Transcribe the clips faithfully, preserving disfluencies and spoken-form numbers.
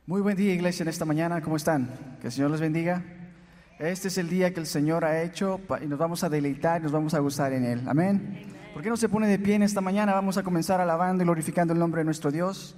Muy buen día, iglesia, en esta mañana. ¿Cómo están? Que el Señor les bendiga. Este es el día que el Señor ha hecho y nos vamos a deleitar y nos vamos a gozar en Él. Amén. ¿Por qué no se pone de pie en esta mañana? Vamos a comenzar alabando y glorificando el nombre de nuestro Dios.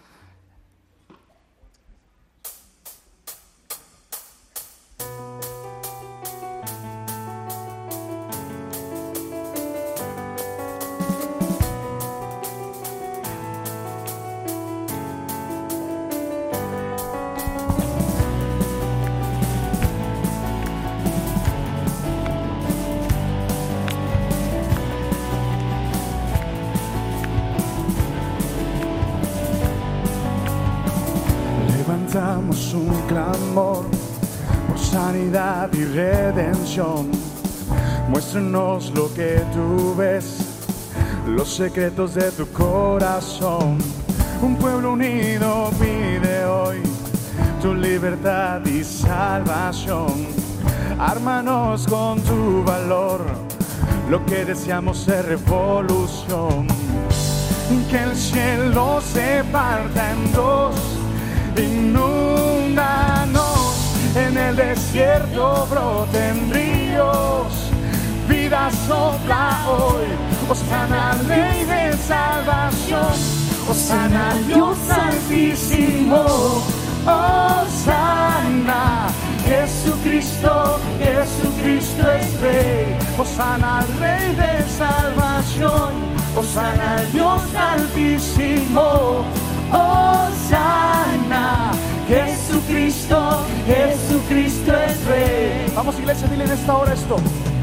Levantamos un clamor por sanidad y redención. Muéstranos lo que tú ves, los secretos de tu corazón. Un pueblo unido pide hoy tu libertad y salvación. Ármanos con tu valor, lo que deseamos es revolución. Que el cielo se parta en dos. Inúndanos, en el desierto broten ríos. Vida sopla hoy, Hosana al Rey de salvación. Hosana al Dios altísimo, Hosana. Jesucristo, Jesucristo es Rey. Hosana al Rey de salvación. Hosana al Dios altísimo, Hosana. Jesucristo, Jesucristo es Rey. Vamos, iglesia, dile en esta hora esto.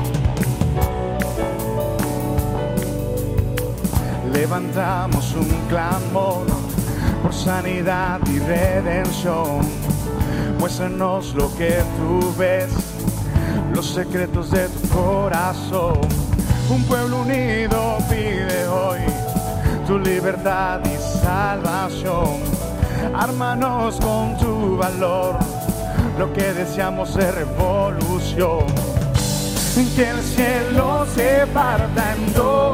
Levantamos un clamor por sanidad y redención. Muéstranos lo que tú ves, los secretos de tu corazón. Un pueblo unido pide hoy tu libertad y salvación. Ármanos con tu valor, lo que deseamos es revolución. Que el cielo se parta en dos.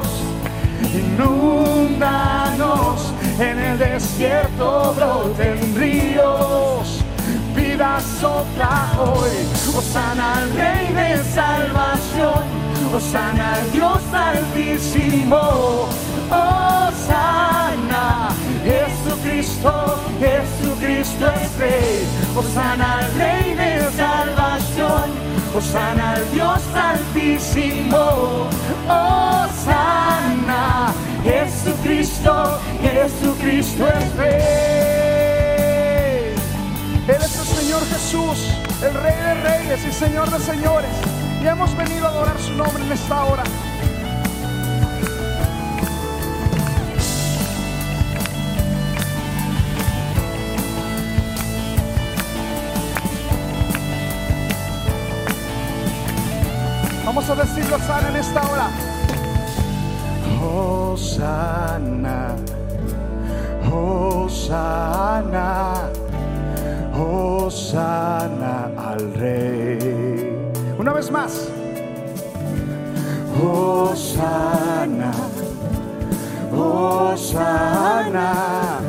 Inúndanos, en el desierto broten ríos. Vida sopla hoy, Hosana al Rey de salvación. Hosana al Dios altísimo, Hosana. Jesucristo, Jesucristo es Rey. Hosana al Rey de salvación. Hosana al Dios altísimo, Hosana. Jesucristo, Jesucristo es Rey. Él es el Señor Jesús, el Rey de Reyes y Señor de Señores. Y hemos venido a adorar su nombre en esta hora. Vamos a decirlo sana en esta hora. Hosana, Hosana, Hosana al Rey. Una vez más. Hosana, Hosana,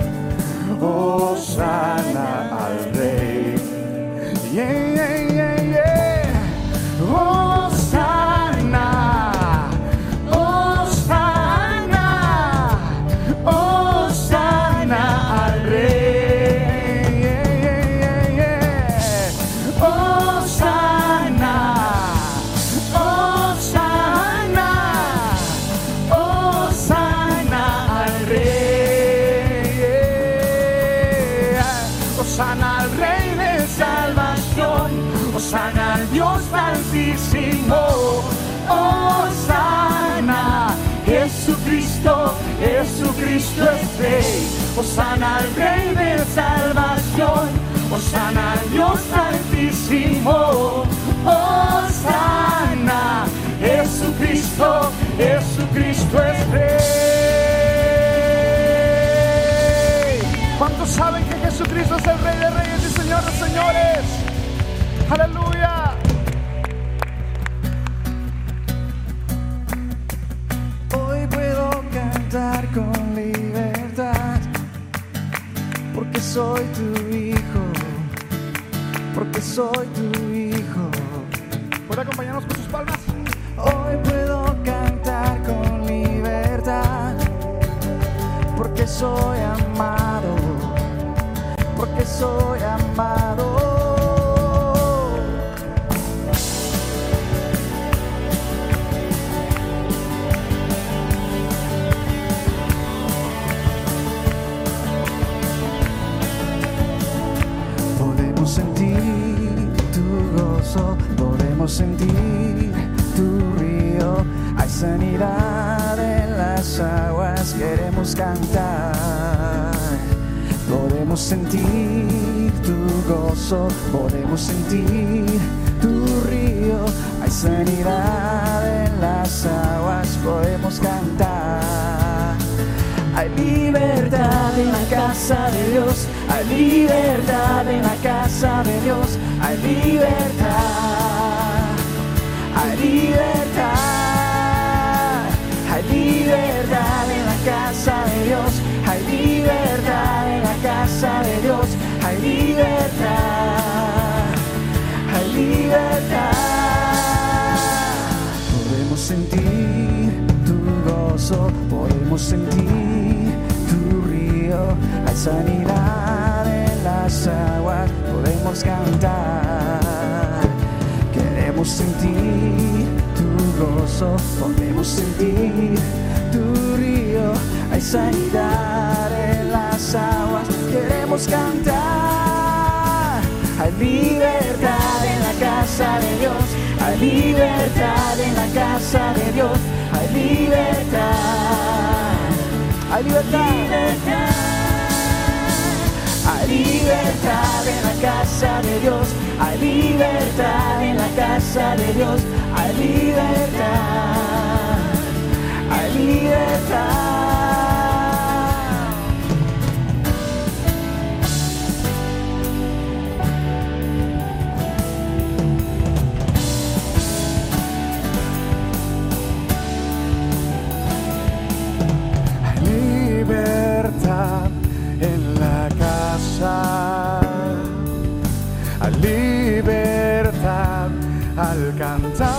Hosana al Rey. Yeah, yeah, yeah, yeah. Hosana, Hosana, Hosana al Rey. Yeah, yeah, yeah, yeah. Hosana, Hosana, Hosana al Rey. Yeah. Hosana al Rey de salvación. Hosana al Dios altísimo, Hosana. Jesucristo, Jesucristo es Rey. Hosana al Rey de salvación. Hosana al Dios altísimo, Hosana. Jesucristo, Jesucristo es Rey. ¿Cuántos saben que Jesucristo es el Rey de Reyes y Señor de Señores? ¡Aleluya! Hoy puedo cantar con libertad, porque soy tu hijo. porque soy tu hijo. ¿Puede acompañarnos con sus palmas? Hoy puedo cantar con libertad, porque soy amado, porque soy amado. Podemos sentir tu gozo, podemos sentir tu río, hay sanidad en las aguas, queremos cantar. Podemos sentir tu gozo, podemos sentir tu río, hay sanidad en las aguas, podemos cantar. Hay libertad en la casa de Dios, hay libertad en la casa de Dios, hay libertad, hay libertad, hay libertad en la casa de Dios, hay libertad en la casa de Dios, hay libertad, hay libertad. Podemos sentir tu gozo, podemos sentir tu río, hay sanidad en las aguas, podemos cantar. Queremos sentir tu gozo, podemos sentir tu río, hay sanidad en las aguas, queremos cantar. Hay libertad en la casa de Dios, hay libertad en la casa de Dios, hay libertad, hay libertad, libertad. Hay libertad en la casa de Dios, hay libertad en la casa de Dios, hay libertad, hay libertad. Libertad en la casa, hay libertad al cantar,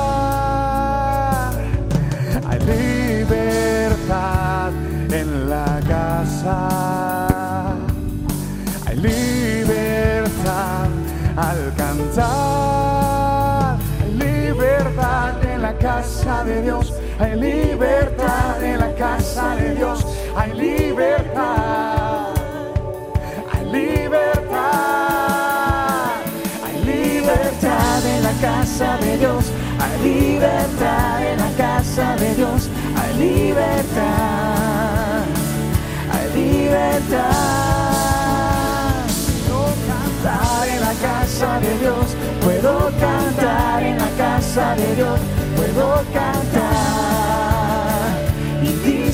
hay libertad en la casa, hay libertad al cantar, hay libertad en la casa de Dios, hay libertad en la casa de Dios, hay libertad, hay libertad, hay libertad en la casa de Dios, hay libertad en la casa de Dios, hay libertad, hay libertad. Puedo cantar en la casa de Dios, puedo cantar en la casa de Dios, puedo cantar y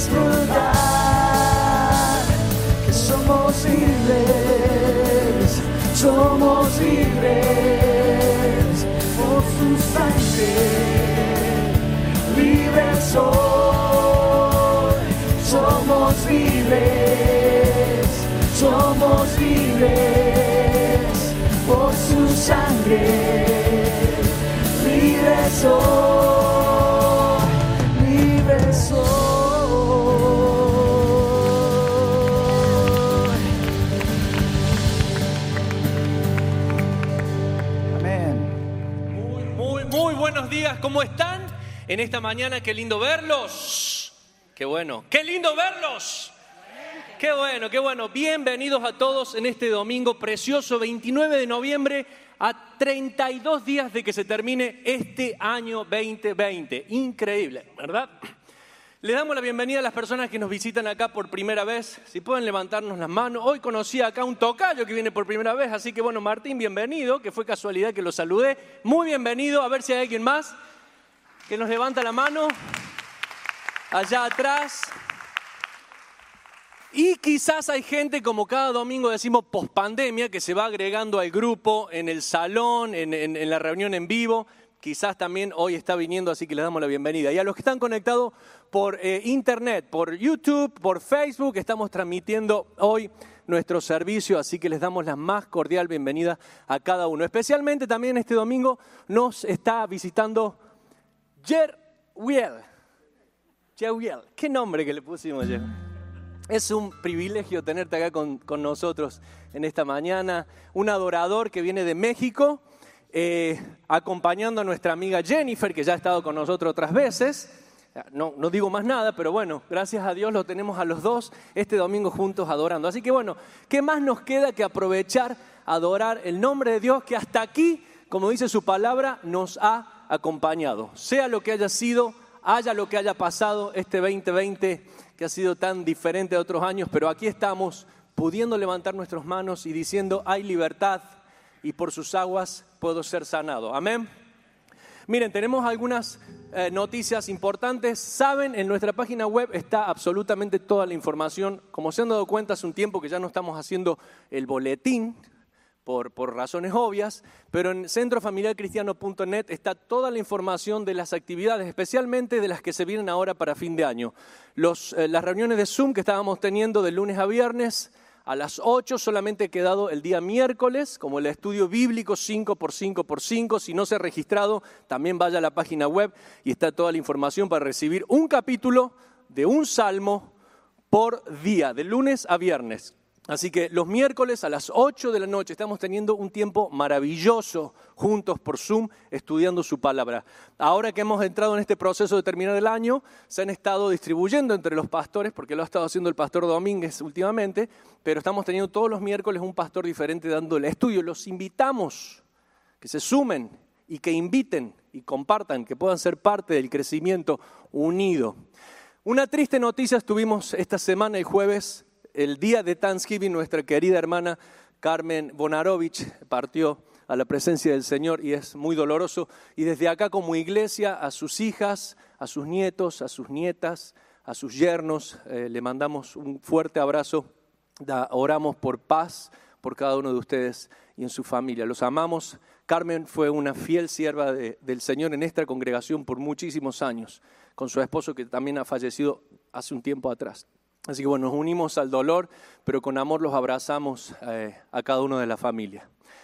disfrutar que somos libres, somos libres por su sangre, libres soy, somos libres, somos libres por su sangre, libres soy, libres soy. Buenos días, ¿cómo están? En esta mañana, qué lindo verlos. Qué bueno, qué lindo verlos. Qué bueno, qué bueno. Bienvenidos a todos en este domingo precioso, veintinueve de noviembre, a treinta y dos días de que se termine este año veinte veinte. Increíble, ¿verdad? Le damos la bienvenida a las personas que nos visitan acá por primera vez. Si pueden levantarnos las manos. Hoy conocí acá un tocayo que viene por primera vez. Así que bueno, Martín, bienvenido. Que fue casualidad que lo saludé. Muy bienvenido. A ver si hay alguien más que nos levanta la mano. Allá atrás. Y quizás hay gente, como cada domingo decimos, pospandemia, que se va agregando al grupo, en el salón, en, en, en la reunión en vivo. Quizás también hoy está viniendo, así que les damos la bienvenida. Y a los que están conectados por eh, internet, por YouTube, por Facebook, estamos transmitiendo hoy nuestro servicio, así que les damos la más cordial bienvenida a cada uno. Especialmente también este domingo nos está visitando Jeruel. Jeruel, qué nombre que le pusimos, Jeruel. Es un privilegio tenerte acá con, con nosotros en esta mañana. Un adorador que viene de México, eh, acompañando a nuestra amiga Jennifer, que ya ha estado con nosotros otras veces. No, no digo más nada, pero bueno, gracias a Dios lo tenemos a los dos este domingo juntos adorando. Así que bueno, ¿qué más nos queda que aprovechar, adorar el nombre de Dios que hasta aquí, como dice su palabra, nos ha acompañado? Sea lo que haya sido, haya lo que haya pasado este veinte veinte, que ha sido tan diferente de otros años, pero aquí estamos pudiendo levantar nuestras manos y diciendo, hay libertad y por sus aguas puedo ser sanado. Amén. Miren, tenemos algunas eh, noticias importantes. Saben, en nuestra página web está absolutamente toda la información. Como se han dado cuenta, hace un tiempo que ya no estamos haciendo el boletín, por, por razones obvias, pero en centro familiar cristiano punto net está toda la información de las actividades, especialmente de las que se vienen ahora para fin de año. Los, eh, las reuniones de Zoom que estábamos teniendo de lunes a viernes, a las ocho solamente ha quedado el día miércoles, como el estudio bíblico cinco por cinco por cinco. Si no se ha registrado, también vaya a la página web y está toda la información para recibir un capítulo de un salmo por día, de lunes a viernes. Así que los miércoles a las ocho de la noche estamos teniendo un tiempo maravilloso juntos por Zoom estudiando su palabra. Ahora que hemos entrado en este proceso de terminar el año, se han estado distribuyendo entre los pastores, porque lo ha estado haciendo el pastor Domínguez últimamente, pero estamos teniendo todos los miércoles un pastor diferente dando el estudio. Los invitamos que se sumen y que inviten y compartan, que puedan ser parte del crecimiento unido. Una triste noticia tuvimos esta semana, el jueves, el día de Thanksgiving. Nuestra querida hermana Carmen Bonarovich partió a la presencia del Señor y es muy doloroso. Y desde acá como iglesia, a sus hijas, a sus nietos, a sus nietas, a sus yernos, eh, le mandamos un fuerte abrazo. Da, oramos por paz por cada uno de ustedes y en su familia. Los amamos. Carmen fue una fiel sierva de, del Señor en esta congregación por muchísimos años, con su esposo que también ha fallecido hace un tiempo atrás. Así que bueno, nos unimos al dolor, pero con amor los abrazamos eh, a cada uno de la familia.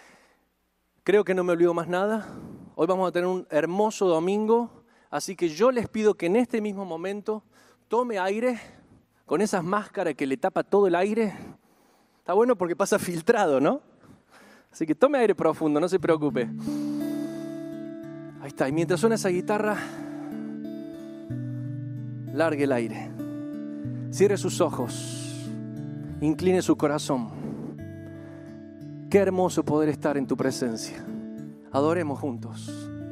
Creo que no me olvido más nada. Hoy vamos a tener un hermoso domingo, así que yo les pido que en este mismo momento tome aire con esas máscaras que le tapa todo el aire. Está bueno porque pasa filtrado, ¿no? Así que tome aire profundo, no se preocupe. Ahí está, y mientras suena esa guitarra, largue el aire. Cierre sus ojos, incline su corazón. Qué hermoso poder estar en tu presencia. Adoremos juntos.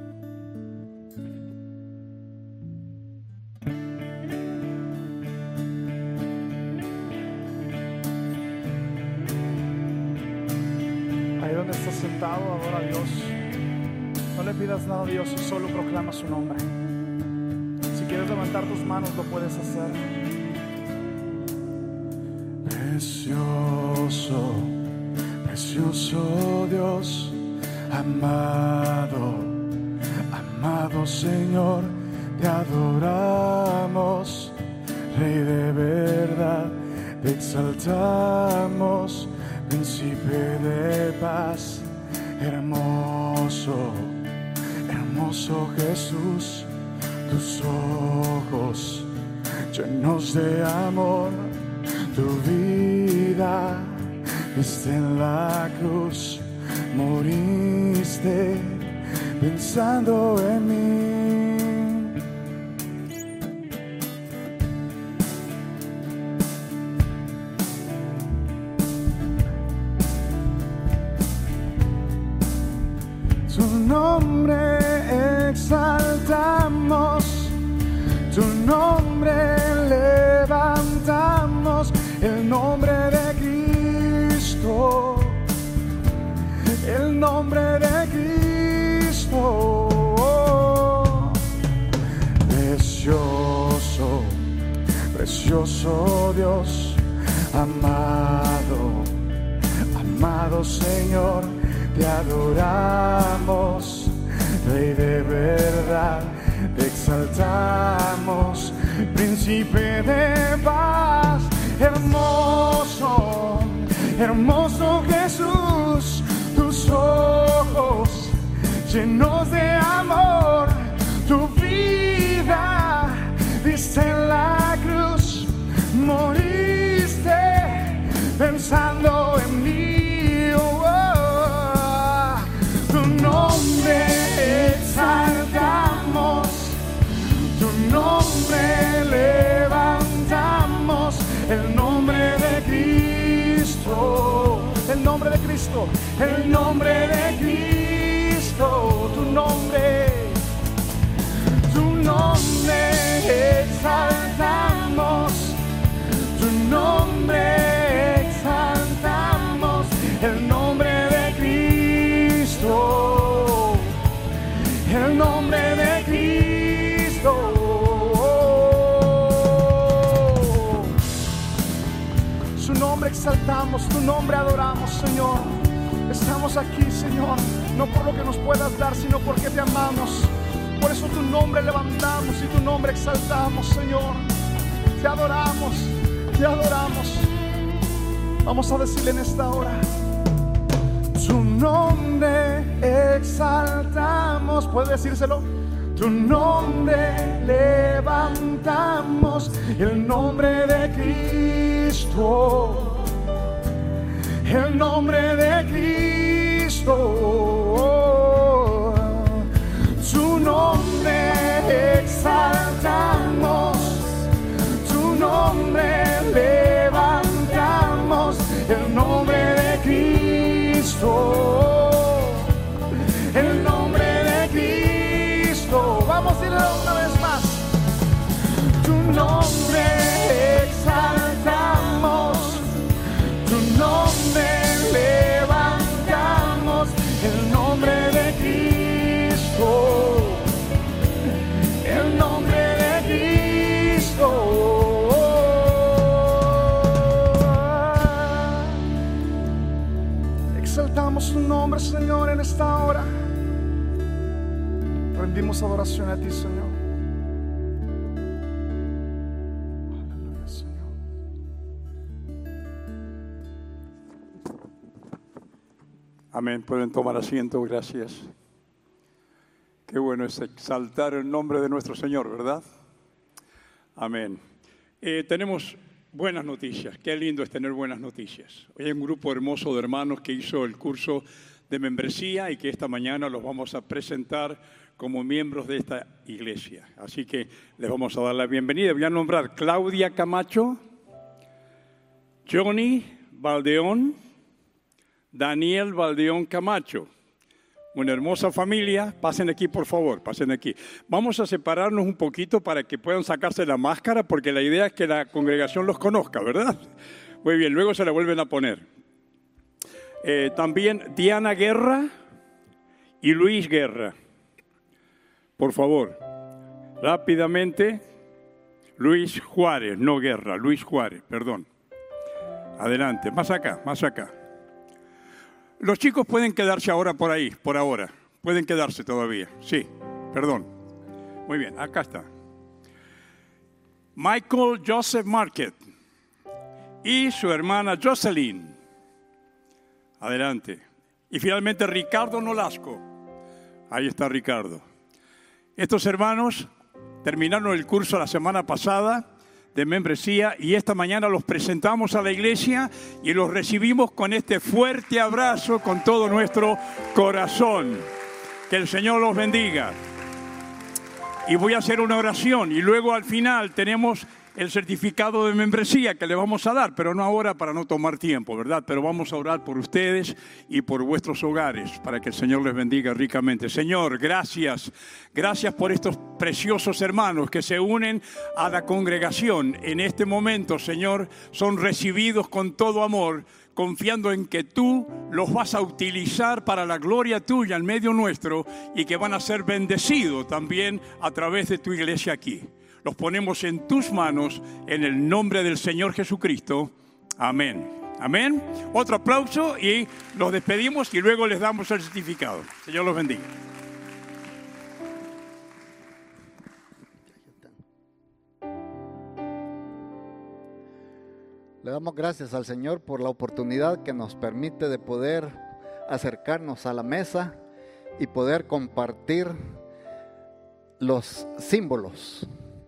Ahí donde estás sentado, adora a Dios. No le pidas nada a Dios y solo proclama su nombre. Si quieres levantar tus manos, lo puedes hacer. Precioso, precioso Dios, amado, amado Señor, te adoramos, Rey de verdad, te exaltamos, Príncipe de paz, hermoso, hermoso Jesús, tus ojos llenos de amor. Tu vida está en la cruz, moriste pensando en mí. Tu nombre exaltamos, tu nombre levantamos. El nombre de Cristo, el nombre de Cristo. Precioso, precioso Dios, amado, amado Señor, te adoramos, Rey de verdad, te exaltamos, Príncipe de paz. Hermoso, hermoso Jesús, tus ojos llenos de amor, tu vida diste en la cruz, moriste pensando en mí. Oh, oh, tu nombre exaltamos, tu nombre levantamos, el nombre de Cristo, el nombre de Cristo, el nombre de Cristo, tu nombre, tu nombre exaltamos, tu nombre exaltamos, el nombre de Cristo, el nombre de Cristo. Su nombre exaltamos, tu nombre adoramos, Señor. Estamos aquí, Señor, no por lo que nos puedas dar, sino porque te amamos. Por eso tu nombre levantamos y tu nombre exaltamos, Señor. Te adoramos, te adoramos. Vamos a decirle en esta hora: tu nombre exaltamos. ¿Puede decírselo? Tu nombre levantamos, el nombre de Cristo, el nombre de Cristo. Tu nombre exaltamos, tu nombre levantamos, el nombre de Cristo, el nombre de Cristo. Vamos a decirlo una vez más: tu nombre exaltamos, tu nombre levantamos, el nombre de Cristo, el nombre de Cristo. Exaltamos tu nombre, Señor, en esta hora. Rendimos adoración a ti, Señor. Aleluya, Señor. Amén. Pueden tomar asiento, gracias. Qué bueno es exaltar el nombre de nuestro Señor, ¿verdad? Amén. Eh, tenemos buenas noticias. Qué lindo es tener buenas noticias. Hoy hay un grupo hermoso de hermanos que hizo el curso de membresía y que esta mañana los vamos a presentar como miembros de esta iglesia. Así que les vamos a dar la bienvenida. Voy a nombrar Claudia Camacho, Johnny Valdeón, Daniel Valdeón Camacho. Una hermosa familia. Pasen aquí, por favor, pasen aquí. Vamos a separarnos un poquito para que puedan sacarse la máscara, porque la idea es que la congregación los conozca, ¿verdad? Muy bien, luego se la vuelven a poner. Eh, también Diana Guerra y Luis Guerra. Por favor, rápidamente. Luis Juárez, no Guerra, Luis Juárez, perdón. Adelante, más acá, más acá. Los chicos pueden quedarse ahora por ahí, por ahora. Pueden quedarse todavía. Sí, perdón. Muy bien, acá está. Michael Joseph Market y su hermana Jocelyn. Adelante. Y finalmente Ricardo Nolasco. Ahí está Ricardo. Estos hermanos terminaron el curso la semana pasada de membresía y esta mañana los presentamos a la iglesia y los recibimos con este fuerte abrazo con todo nuestro corazón. Que el Señor los bendiga. Y voy a hacer una oración y luego al final tenemos el certificado de membresía que le vamos a dar, pero no ahora para no tomar tiempo, ¿verdad? Pero vamos a orar por ustedes y por vuestros hogares para que el Señor les bendiga ricamente. Señor, gracias. Gracias por estos preciosos hermanos que se unen a la congregación. En este momento, Señor, son recibidos con todo amor, confiando en que tú los vas a utilizar para la gloria tuya en medio nuestro y que van a ser bendecidos también a través de tu iglesia aquí. Los ponemos en tus manos en el nombre del Señor Jesucristo. Amén. Amén. Otro aplauso y los despedimos y luego les damos el certificado. Señor los bendiga. La damos gracias al Señor por la oportunidad que nos permite de poder acercarnos a la mesa y poder compartir los símbolos.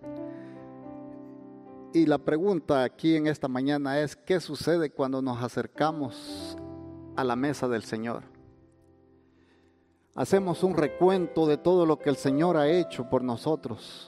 Y la pregunta aquí en esta mañana es: ¿qué sucede cuando nos acercamos a la mesa del Señor? Hacemos un recuento de todo lo que el Señor ha hecho por nosotros.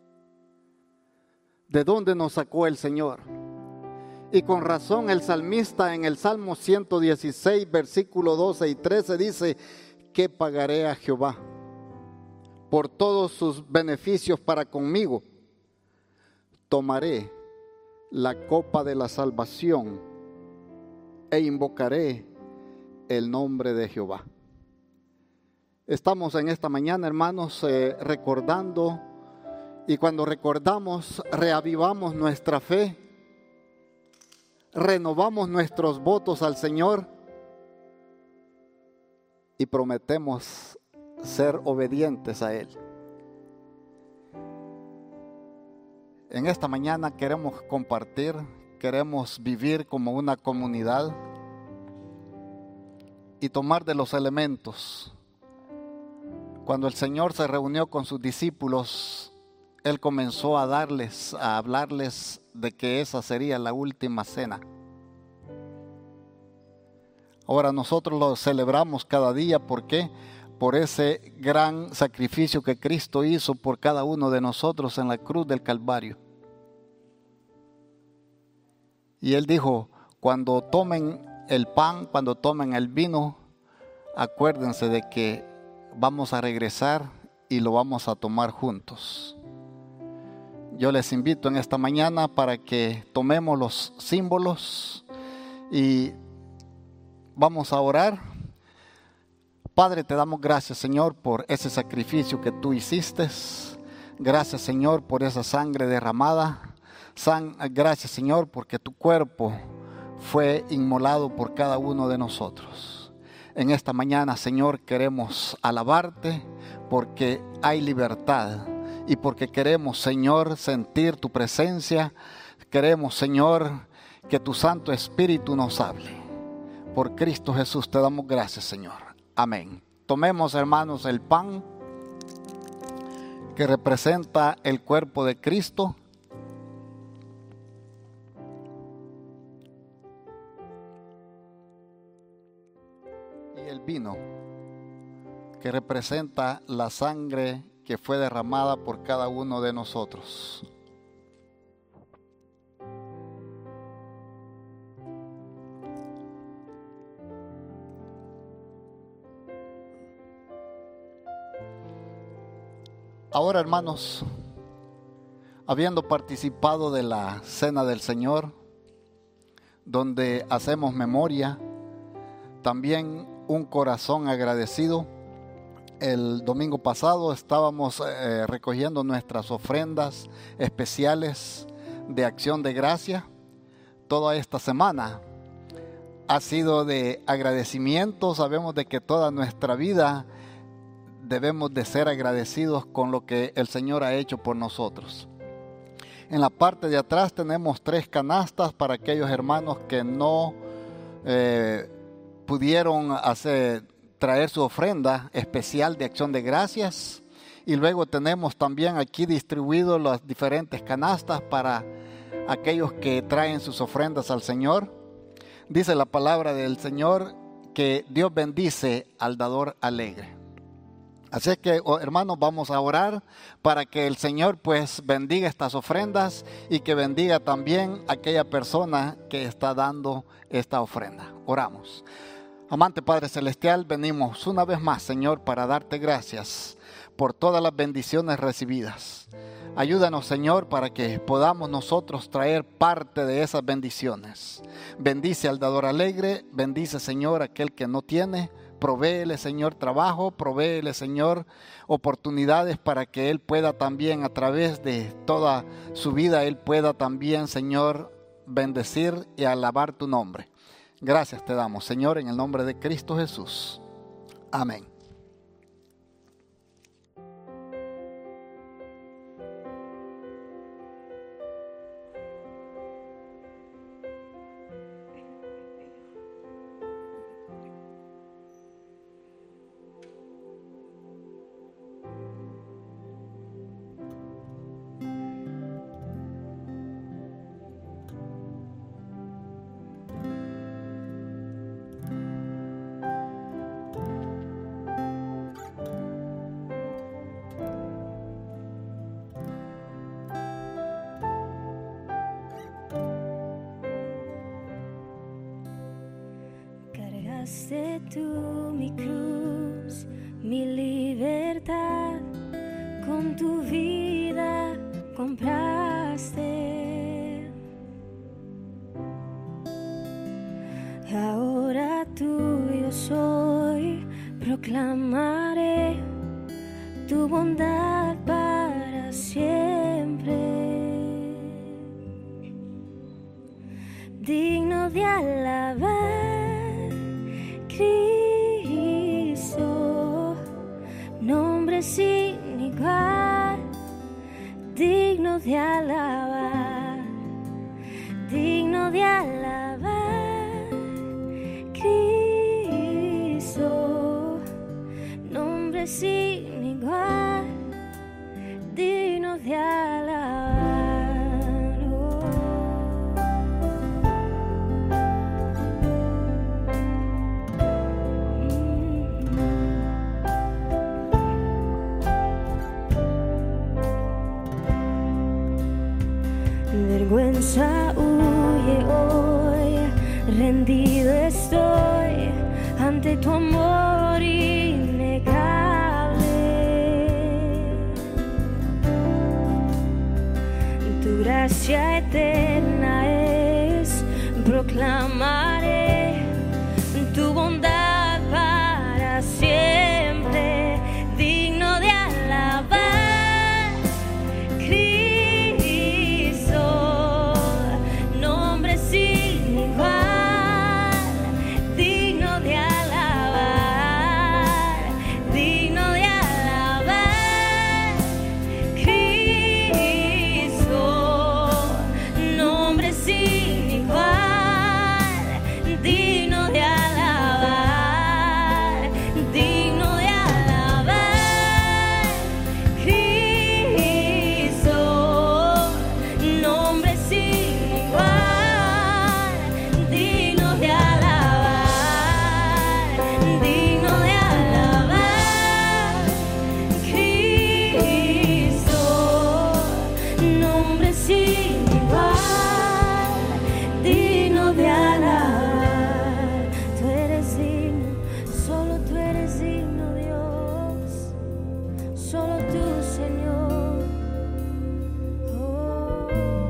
¿De dónde nos sacó el Señor? Y con razón el salmista en el Salmo ciento dieciséis, versículo doce y trece dice: ¿qué pagaré a Jehová por todos sus beneficios para conmigo? Tomaré la copa de la salvación e invocaré el nombre de Jehová. Estamos en esta mañana, hermanos, eh, recordando, y cuando recordamos, reavivamos nuestra fe, renovamos nuestros votos al Señor y prometemos ser obedientes a Él. En esta mañana queremos compartir, queremos vivir como una comunidad y tomar de los elementos. Cuando el Señor se reunió con sus discípulos, Él comenzó a darles, a hablarles de que esa sería la última cena. Ahora nosotros lo celebramos cada día, ¿por qué? Por ese gran sacrificio que Cristo hizo por cada uno de nosotros en la cruz del Calvario. Y Él dijo: cuando tomen el pan, cuando tomen el vino, acuérdense de que vamos a regresar y lo vamos a tomar juntos. Yo les invito en esta mañana para que tomemos los símbolos y vamos a orar. Padre, te damos gracias, Señor, por ese sacrificio que tú hiciste. Gracias, Señor, por esa sangre derramada. San, gracias, Señor, porque tu cuerpo fue inmolado por cada uno de nosotros. En esta mañana, Señor, queremos alabarte porque hay libertad y porque queremos, Señor, sentir tu presencia. Queremos, Señor, que tu Santo Espíritu nos hable. Por Cristo Jesús te damos gracias, Señor. Amén. Tomemos, hermanos, el pan que representa el cuerpo de Cristo. Y el vino que representa la sangre que fue derramada por cada uno de nosotros. Ahora, hermanos, habiendo participado de la cena del Señor, donde hacemos memoria, también un corazón agradecido. El domingo pasado estábamos eh, recogiendo nuestras ofrendas especiales de acción de gracia. Toda esta semana ha sido de agradecimiento. Sabemos de que toda nuestra vida debemos de ser agradecidos con lo que el Señor ha hecho por nosotros. En la parte de atrás tenemos tres canastas para aquellos hermanos que no eh, pudieron hacer, traer su ofrenda especial de acción de gracias. Y luego tenemos también aquí distribuidos las diferentes canastas para aquellos que traen sus ofrendas al Señor. Dice la palabra del Señor que Dios bendice al dador alegre. Así que, oh, hermanos, vamos a orar para que el Señor pues bendiga estas ofrendas y que bendiga también a aquella persona que está dando esta ofrenda. Oramos. Amante Padre Celestial, venimos una vez más, Señor, para darte gracias por todas las bendiciones recibidas. Ayúdanos, Señor, para que podamos nosotros traer parte de esas bendiciones. Bendice al dador alegre, bendice, Señor, aquel que no tiene. Provéele, Señor, trabajo, provéele, Señor, oportunidades para que Él pueda también, a través de toda su vida, Él pueda también, Señor, bendecir y alabar tu nombre. Gracias te damos, Señor, en el nombre de Cristo Jesús. Amén. tú mi cruz, mi libertad, con tu vida compraste. Ahora tuyo soy, proclamaré tu bondad para siempre. Digno de alabar, Cristo, nombre sin igual, digno de alabar, digno de alabar, Cristo, nombre sin igual, digno de alabar. Vergüenza huye hoy, rendido estoy ante tu amor innegable. Tu gracia eterna es, proclamaré tu bondad para siempre, digno de alabar, Cristo, nombre sin igual, digno de alabar, digno de alabar, Cristo, nombre sin igual, digno de alabar, digno de alabar, Cristo, nombre sin igual, digno de alabar, digno de alabar, Cristo, nombre sin igual, digno de alabar. Tú eres digno, solo tú eres digno, Dios, solo tú, Señor. Oh.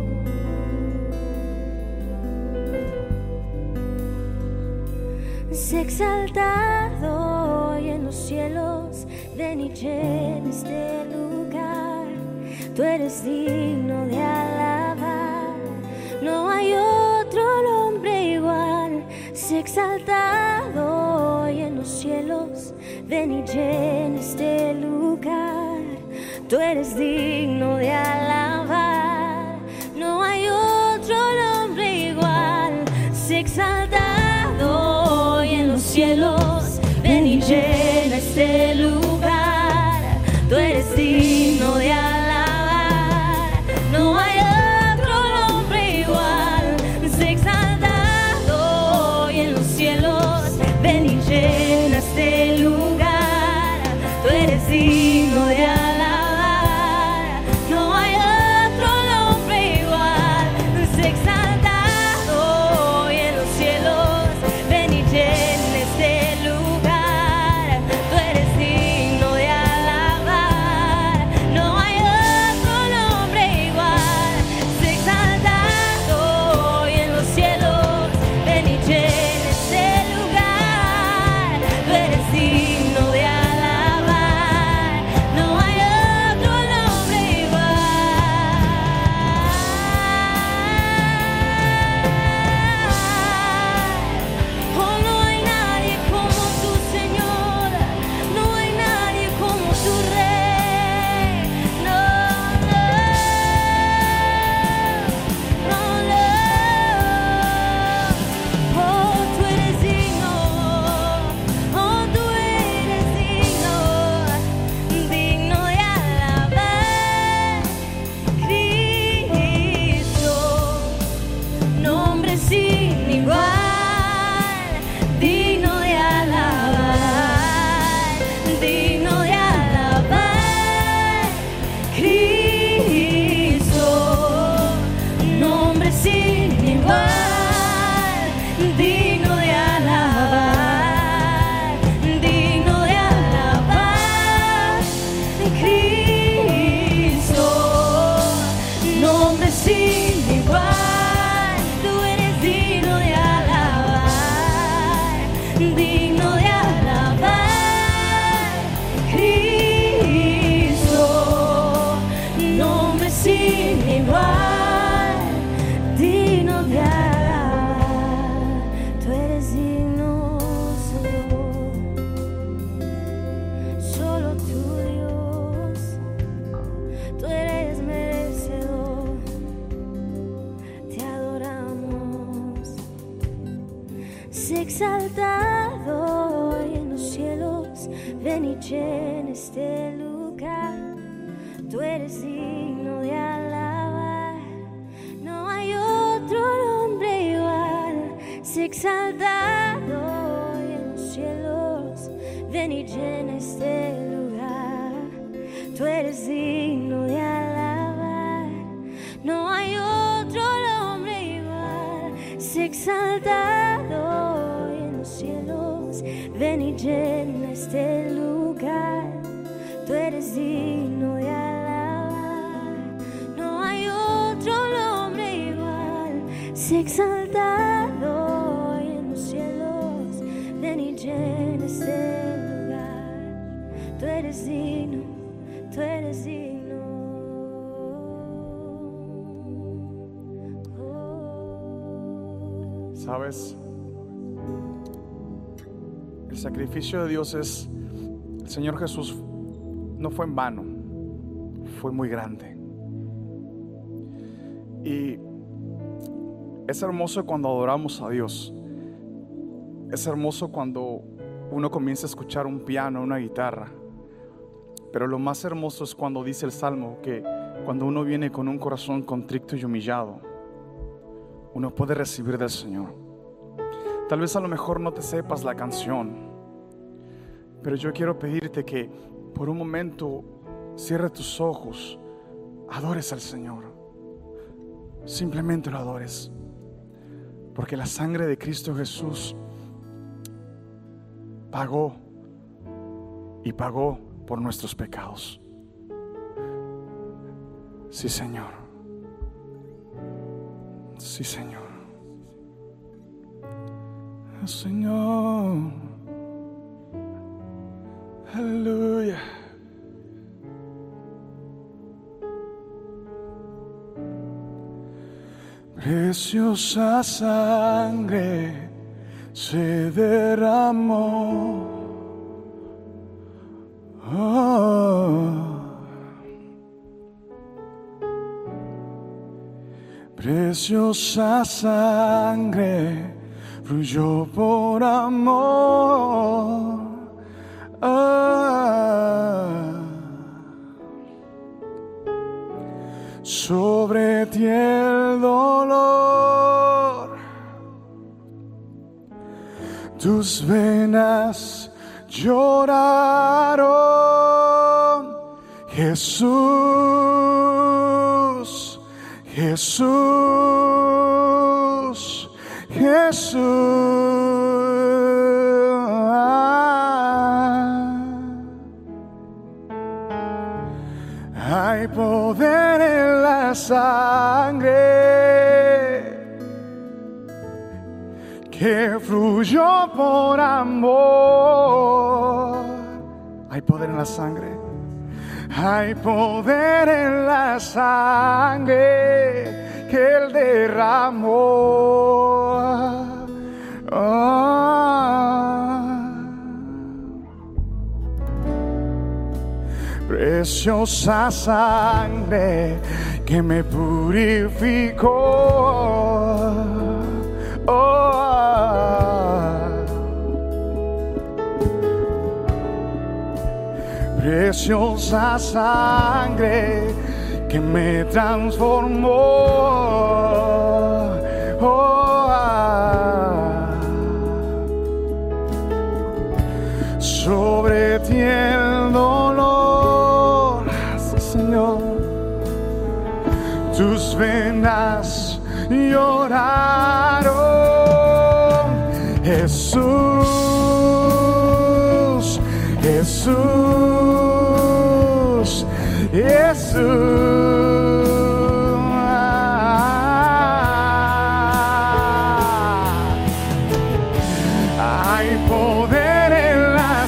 Sé exaltado hoy en los cielos, ven y llena este lugar. Tú eres digno de alabar, no hay otro nombre igual. Sé exaltado hoy en los cielos, ven y llena este lugar. Tú eres digno de alabar, no hay otro nombre igual. Sé exaltado hoy en los cielos, ven y llena este lugar. Tú eres digno de alabar, no hay otro nombre igual. Sé exaltado hoy en los cielos, ven y llena este lugar. Tú eres digno de alabar, no hay otro nombre igual. Sé exaltado hoy en los cielos, ven y llena este lugar. ven y llena este lugar. Tú eres digno de alabar, no hay otro nombre igual. Sé exaltado en los cielos, ven y llena este lugar. Tú eres digno de alabar, no hay otro nombre igual. Sé exaltado en los cielos, ven y llena este lugar. Tú eres digno de alabar, no hay otro nombre igual. Sé exaltado en los cielos, ven y llena este lugar. Tú eres digno, tú eres digno. ¿Sabes? El sacrificio de Dios es, el Señor Jesús no fue en vano, fue muy grande. Y es hermoso cuando adoramos a Dios. Es hermoso cuando uno comienza a escuchar un piano, una guitarra. Pero lo más hermoso es cuando dice el Salmo que cuando uno viene con un corazón contrito y humillado, uno puede recibir del Señor. Tal vez a lo mejor no te sepas la canción, pero yo quiero pedirte que por un momento cierre tus ojos, adores al Señor, simplemente lo adores, porque la sangre de Cristo Jesús pagó y pagó por nuestros pecados. Sí, Señor. Sí, Señor. Señor. Aleluya. Preciosa sangre se derramó. Oh. Preciosa sangre fluyó por amor. Ah. Sobre ti el dolor, tus venas lloraron. Jesús, Jesús, Jesús. Hay poder en la sangre que fluyó por amor. Hay poder en la sangre. Hay poder en la sangre que Él derramó. Oh. Preciosa sangre que me purificó. Oh. Preciosa sangre que me transformó. Oh, ah. Sobre ti el dolor, sí, Señor, tus venas lloraron. Jesús, Jesús, Jesús. Hay poder en la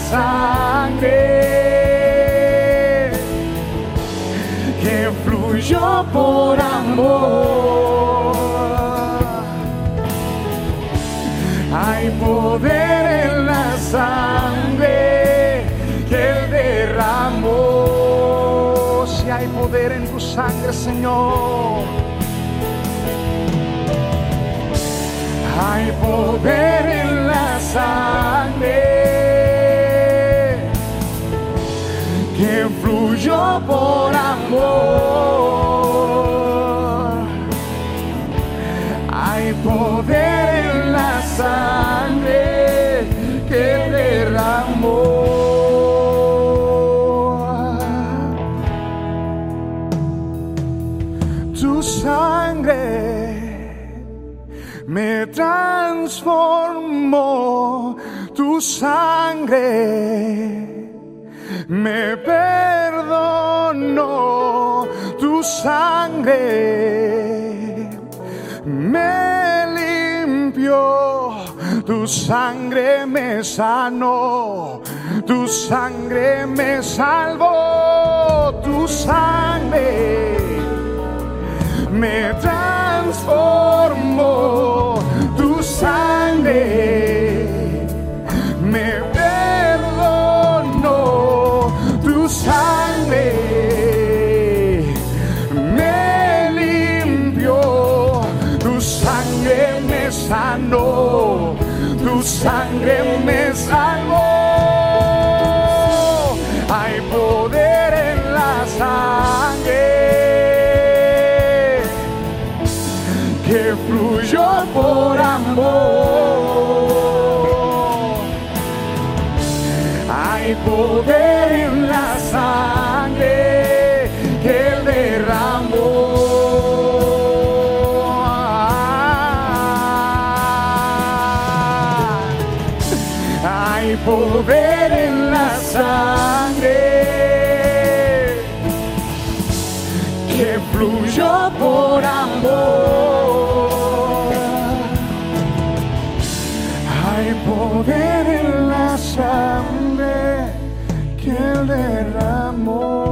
sangre que fluyó por amor. Hay poder en la sangre que Él derramó. Si hay poder en tu sangre, Señor. Hay poder en la sangre que fluyó por amor. Hay poder en la sangre que derramó. Tu sangre me transformó, tu sangre me perdonó, tu sangre me limpió, tu sangre me sanó, tu sangre me salvó, tu sangre me transformó, tu sangre me perdonó, tu sangre me limpió, tu sangre me sanó, tu sangre me salvó. Hay poder en la sangre que fluyó por amor. Hay poder en la sangre que Él derramó. Hay poder en la sangre que fluyó por amor. Hay poder en la sangre que Él derramó.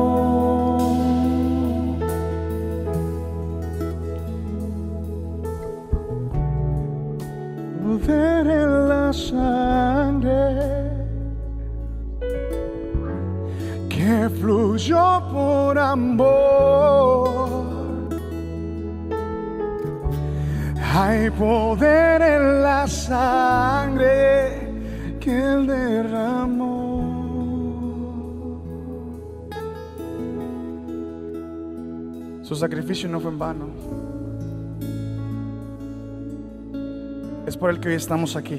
Poder en la sangre que fluyó por amor. Hay poder en la sangre que Él derramó. Su sacrificio no fue en vano. Es por el que hoy estamos aquí.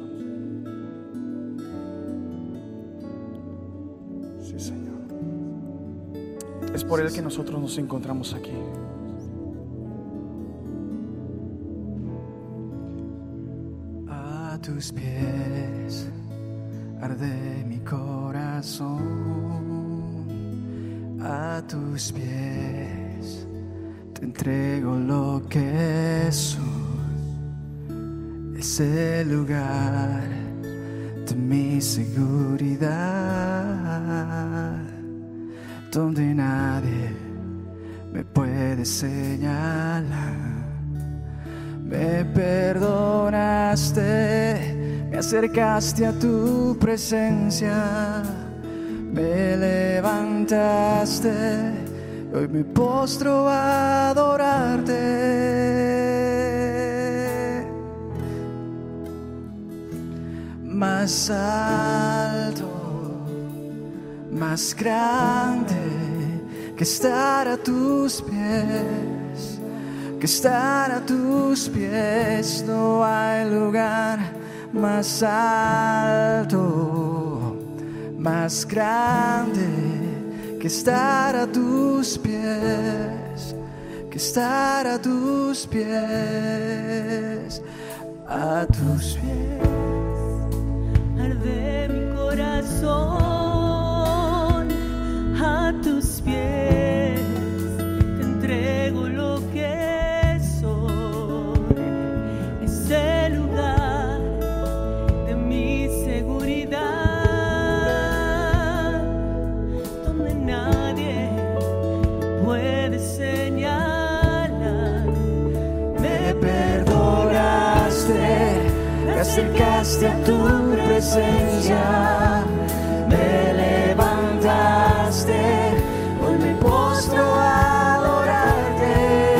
Sí, Señor. Es por el que nosotros nos encontramos aquí. A tus pies arde mi corazón, a tus pies te entrego lo que soy. Es el lugar de mi seguridad, donde nadie me puede señalar. Me perdonaste, me acercaste a tu presencia, me levantaste, hoy me postro a adorarte. Más alto, más grande que estar a tus pies, que estar a tus pies. No hay lugar más alto, más grande que estar a tus pies, que estar a tus pies, a tus pies. Arde mi corazón, a tus pies te entrego lo que soy. Es el lugar de mi seguridad, donde nadie puede señalar. Me perdonaste, me acercaste a tu presencia, me levantaste, hoy me postro a adorarte.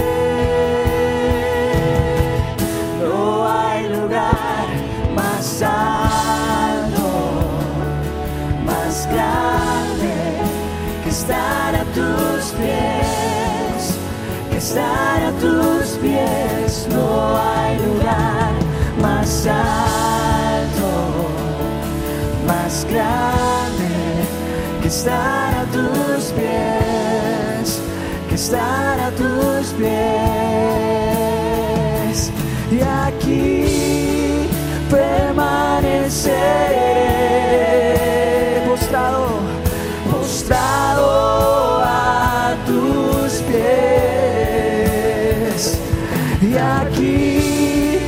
No hay lugar más alto, más grande estar a tus pies, que estar a tus pies. No hay lugar más alto, más grande que estar a tus pies, que estar a tus pies. Y aquí permaneceré postrado, postrado a tus pies. Y aquí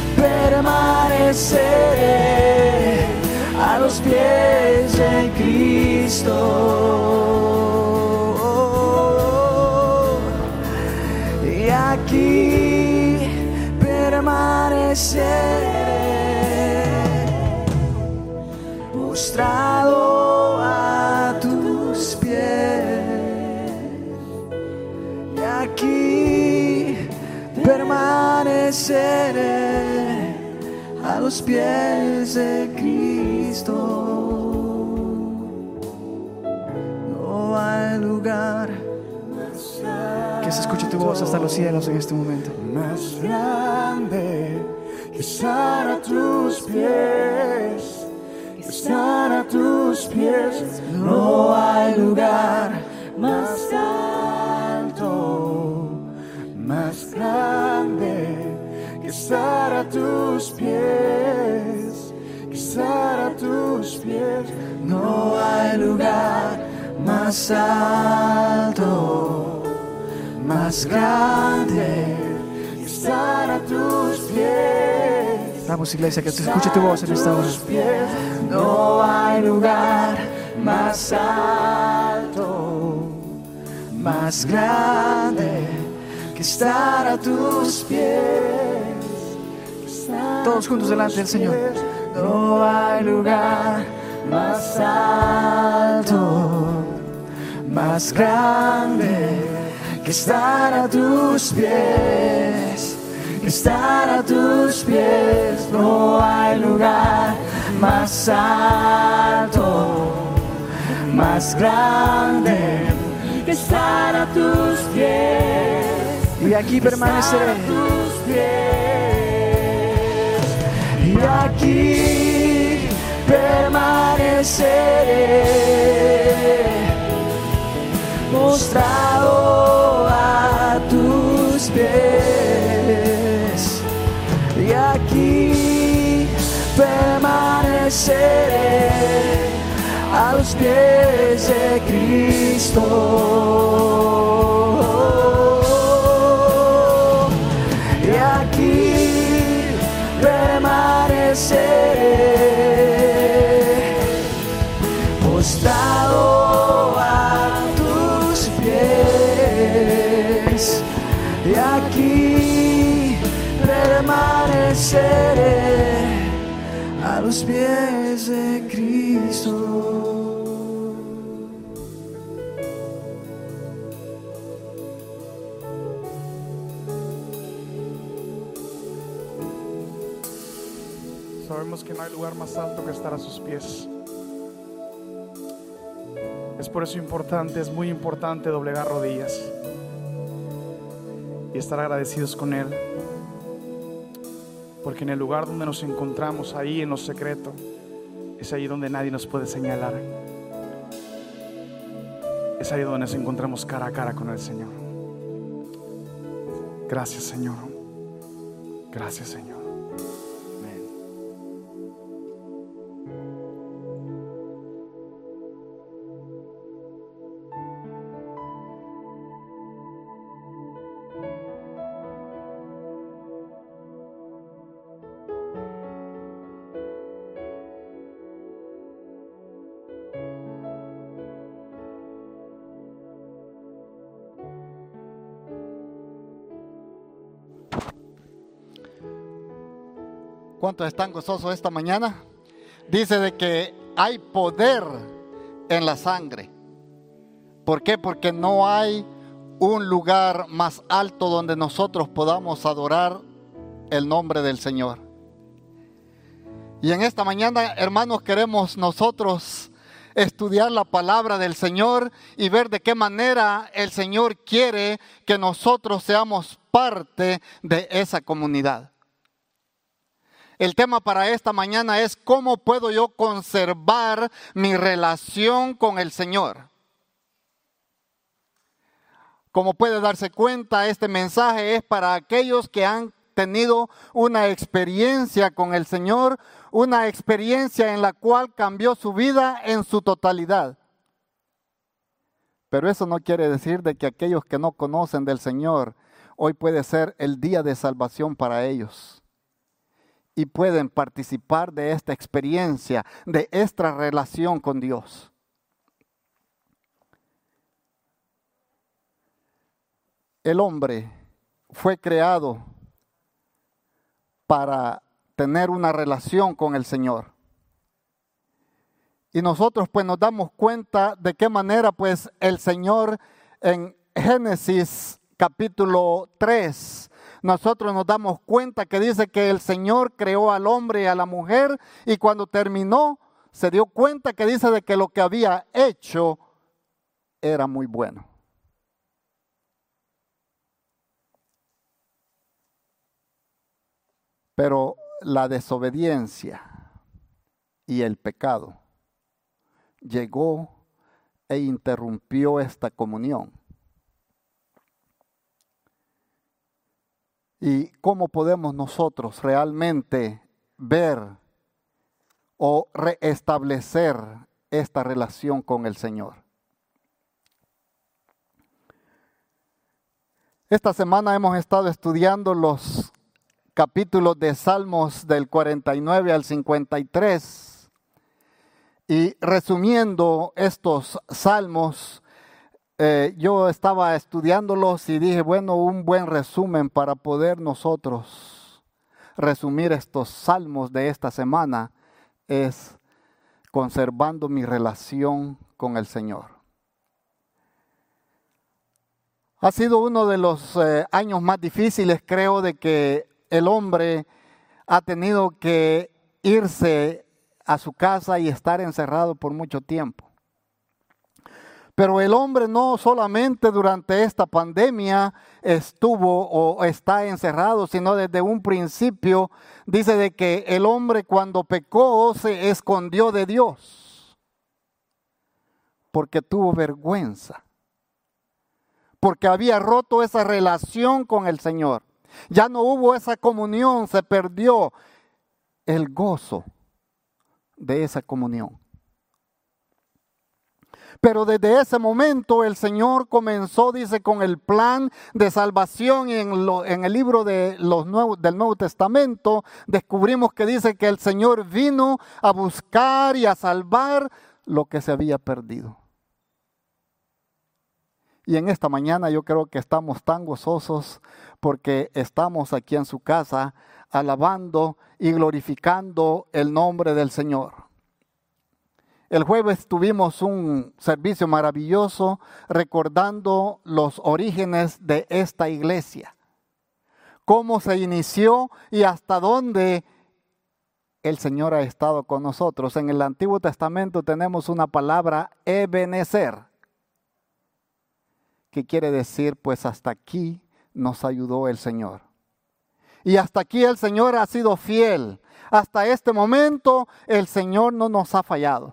permaneceré a los pies de Cristo. Y aquí permaneceré postrado a tus pies. Y aquí permaneceré a los pies de Cristo. No hay lugar Que se escuche tu voz hasta los cielos en este momento. más grande que estar a tus pies, que estar a tus pies. No hay lugar más alto, más grande que estar a tus pies, que estar a tus pies. No hay lugar más alto, más grande que estar a tus pies. Vamos, iglesia, que se escuche tu voz en esta hora. No hay lugar más alto, más grande que estar a tus pies. Todos juntos delante del Señor. No hay lugar más alto, más grande que estar a tus pies, que estar a tus pies. No hay lugar más alto, más grande que estar a tus pies. Y aquí permaneceré. Y aquí permaneceré postrado a tus pies. Y aquí permaneceré a los pies de Cristo. Y aquí permaneceré postrado a tus pies. Y aquí permaneceré a los pies de Cristo. Sabemos que no hay lugar más alto que estar a sus pies. Es por eso importante, es muy importante doblegar rodillas y estar agradecidos con Él, porque en el lugar donde nos encontramos, ahí en lo secreto, es ahí donde nadie nos puede señalar. Es ahí donde nos encontramos cara a cara con el Señor. Gracias, Señor. Gracias, Señor. ¿Cuántos están gozosos esta mañana? Dice de que hay poder en la sangre. ¿Por qué? Porque no hay un lugar más alto donde nosotros podamos adorar el nombre del Señor. Y en esta mañana, hermanos, queremos nosotros estudiar la palabra del Señor y ver de qué manera el Señor quiere que nosotros seamos parte de esa comunidad. El tema para esta mañana es cómo puedo yo conservar mi relación con el Señor. Como puede darse cuenta, este mensaje es para aquellos que han tenido una experiencia con el Señor, una experiencia en la cual cambió su vida en su totalidad. Pero eso no quiere decir de que aquellos que no conocen del Señor, hoy puede ser el día de salvación para ellos. Y pueden participar de esta experiencia, de esta relación con Dios. El hombre fue creado para tener una relación con el Señor. Y nosotros pues nos damos cuenta de qué manera pues el Señor en Génesis capítulo tres, nosotros nos damos cuenta que dice que el Señor creó al hombre y a la mujer y cuando terminó se dio cuenta que dice de que lo que había hecho era muy bueno. Pero la desobediencia y el pecado llegó e interrumpió esta comunión. ¿Y cómo podemos nosotros realmente ver o restablecer esta relación con el Señor? Esta semana hemos estado estudiando los capítulos de Salmos del cuarenta y nueve al cincuenta y tres. Y resumiendo estos salmos, eh, yo estaba estudiándolos y dije, bueno, un buen resumen para poder nosotros resumir estos salmos de esta semana es conservando mi relación con el Señor. Ha sido uno de los eh, años más difíciles, creo, de que el hombre ha tenido que irse a su casa y estar encerrado por mucho tiempo. Pero el hombre no solamente durante esta pandemia estuvo o está encerrado, sino desde un principio dice de que el hombre cuando pecó se escondió de Dios porque tuvo vergüenza, porque había roto esa relación con el Señor. Ya no hubo esa comunión, se perdió el gozo de esa comunión. Pero desde ese momento el Señor comenzó, dice, con el plan de salvación. En, lo, en el libro de los nuevos, del Nuevo Testamento descubrimos que dice que el Señor vino a buscar y a salvar lo que se había perdido. Y en esta mañana yo creo que estamos tan gozosos porque estamos aquí en su casa alabando y glorificando el nombre del Señor. El jueves tuvimos un servicio maravilloso recordando los orígenes de esta iglesia, cómo se inició y hasta dónde el Señor ha estado con nosotros. En el Antiguo Testamento tenemos una palabra Ebenezer, que quiere decir pues hasta aquí nos ayudó el Señor. Y hasta aquí el Señor ha sido fiel. Hasta este momento el Señor no nos ha fallado.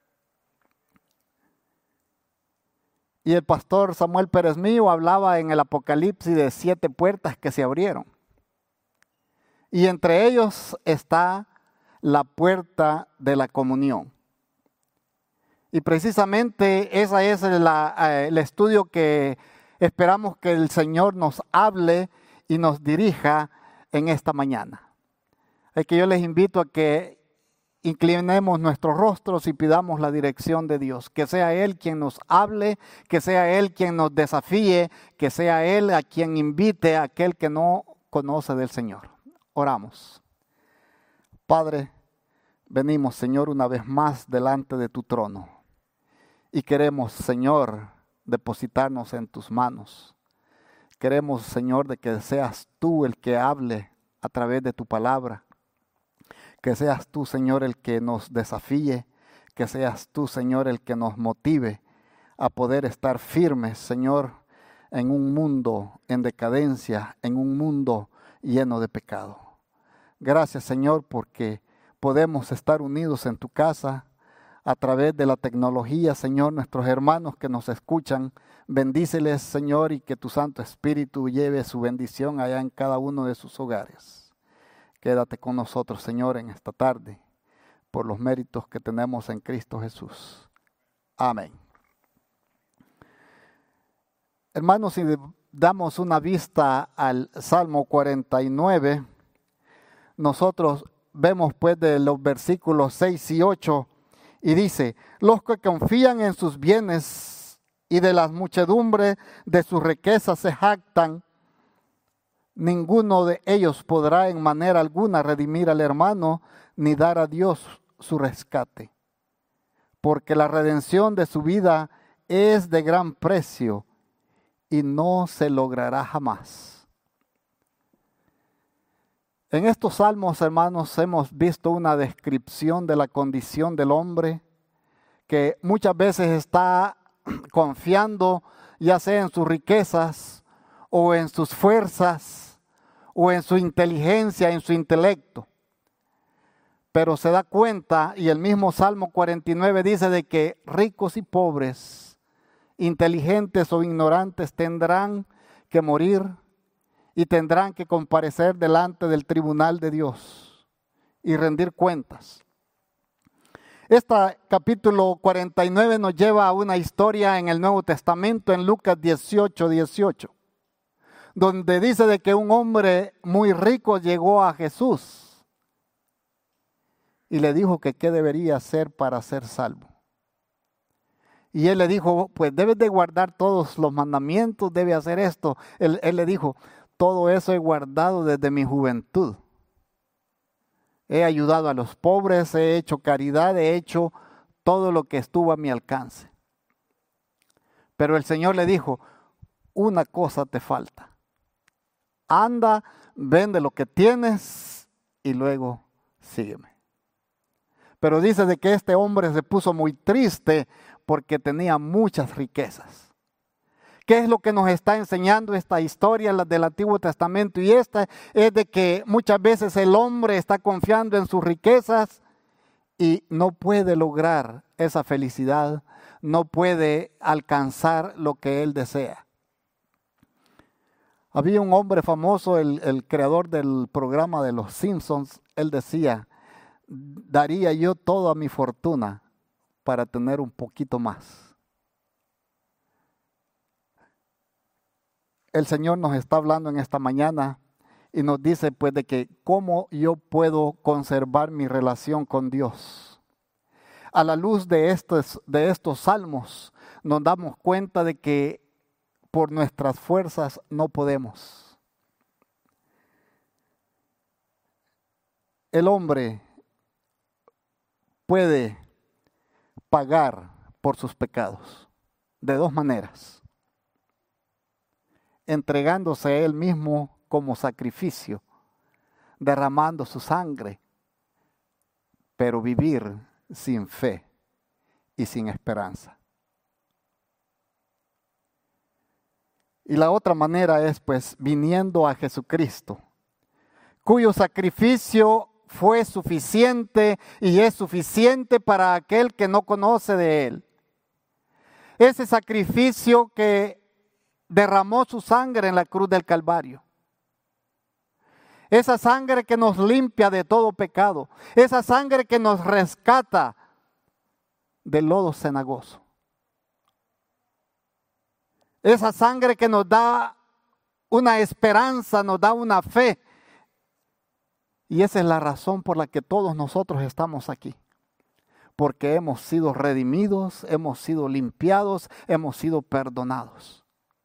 Y el pastor Samuel Pérez Mío hablaba en el Apocalipsis de siete puertas que se abrieron. Y entre ellos está la puerta de la comunión. Y precisamente ese es la, eh, el estudio que esperamos que el Señor nos hable y nos dirija en esta mañana. Es que yo les invito a que inclinemos nuestros rostros y pidamos la dirección de Dios. Que sea Él quien nos hable, que sea Él quien nos desafíe, que sea Él a quien invite a aquel que no conoce del Señor. Oramos. Padre, venimos, Señor, una vez más delante de tu trono. Y queremos, Señor, depositarnos en tus manos. Queremos, Señor, de que seas tú el que hable a través de tu palabra. Que seas tú, Señor, el que nos desafíe. que seas tú, Señor, el que nos motive a poder estar firmes, Señor, en un mundo en decadencia, en un mundo lleno de pecado. Gracias, Señor, porque podemos estar unidos en tu casa a través de la tecnología, Señor. Nuestros hermanos que nos escuchan, bendíceles, Señor, y que tu Santo Espíritu lleve su bendición allá en cada uno de sus hogares. Quédate con nosotros, Señor, en esta tarde, por los méritos que tenemos en Cristo Jesús. Amén. Hermanos, si damos una vista al Salmo cuarenta y nueve, nosotros vemos pues de los versículos seis y ocho, y dice: los que confían en sus bienes y de las muchedumbres de sus riquezas se jactan, ninguno de ellos podrá en manera alguna redimir al hermano, ni dar a Dios su rescate. Porque la redención de su vida es de gran precio y no se logrará jamás. En estos salmos, hermanos, hemos visto una descripción de la condición del hombre que muchas veces está confiando ya sea en sus riquezas o en sus fuerzas o en su inteligencia, en su intelecto. Pero se da cuenta, y el mismo Salmo cuarenta y nueve dice de que ricos y pobres, inteligentes o ignorantes tendrán que morir y tendrán que comparecer delante del tribunal de Dios y rendir cuentas. Este capítulo cuarenta y nueve nos lleva a una historia en el Nuevo Testamento, en Lucas dieciocho, dieciocho, donde dice de que un hombre muy rico llegó a Jesús y le dijo que qué debería hacer para ser salvo. Y él le dijo, pues debes de guardar todos los mandamientos, debe hacer esto. Él, él le dijo, todo eso he guardado desde mi juventud. He ayudado a los pobres, he hecho caridad, he hecho todo lo que estuvo a mi alcance. Pero el Señor le dijo, una cosa te falta. Anda, vende lo que tienes y luego sígueme. Pero dice de que este hombre se puso muy triste porque tenía muchas riquezas. ¿Qué es lo que nos está enseñando esta historia, la del Antiguo Testamento? Y esta es de que muchas veces el hombre está confiando en sus riquezas y no puede lograr esa felicidad, no puede alcanzar lo que él desea. Había un hombre famoso, el, el creador del programa de los Simpsons, él decía, daría yo toda mi fortuna para tener un poquito más. El Señor nos está hablando en esta mañana y nos dice pues de que cómo yo puedo conservar mi relación con Dios. A la luz de estos, de estos salmos nos damos cuenta de que por nuestras fuerzas no podemos. El hombre puede pagar por sus pecados de dos maneras. Entregándose a él mismo como sacrificio, derramando su sangre, pero vivir sin fe y sin esperanza. Y la otra manera es pues viniendo a Jesucristo, cuyo sacrificio fue suficiente y es suficiente para aquel que no conoce de él. Ese sacrificio que derramó su sangre en la cruz del Calvario. Esa sangre que nos limpia de todo pecado. Esa sangre que nos rescata del lodo cenagoso. Esa sangre que nos da una esperanza, nos da una fe. Y esa es la razón por la que todos nosotros estamos aquí. Porque hemos sido redimidos, hemos sido limpiados, hemos sido perdonados.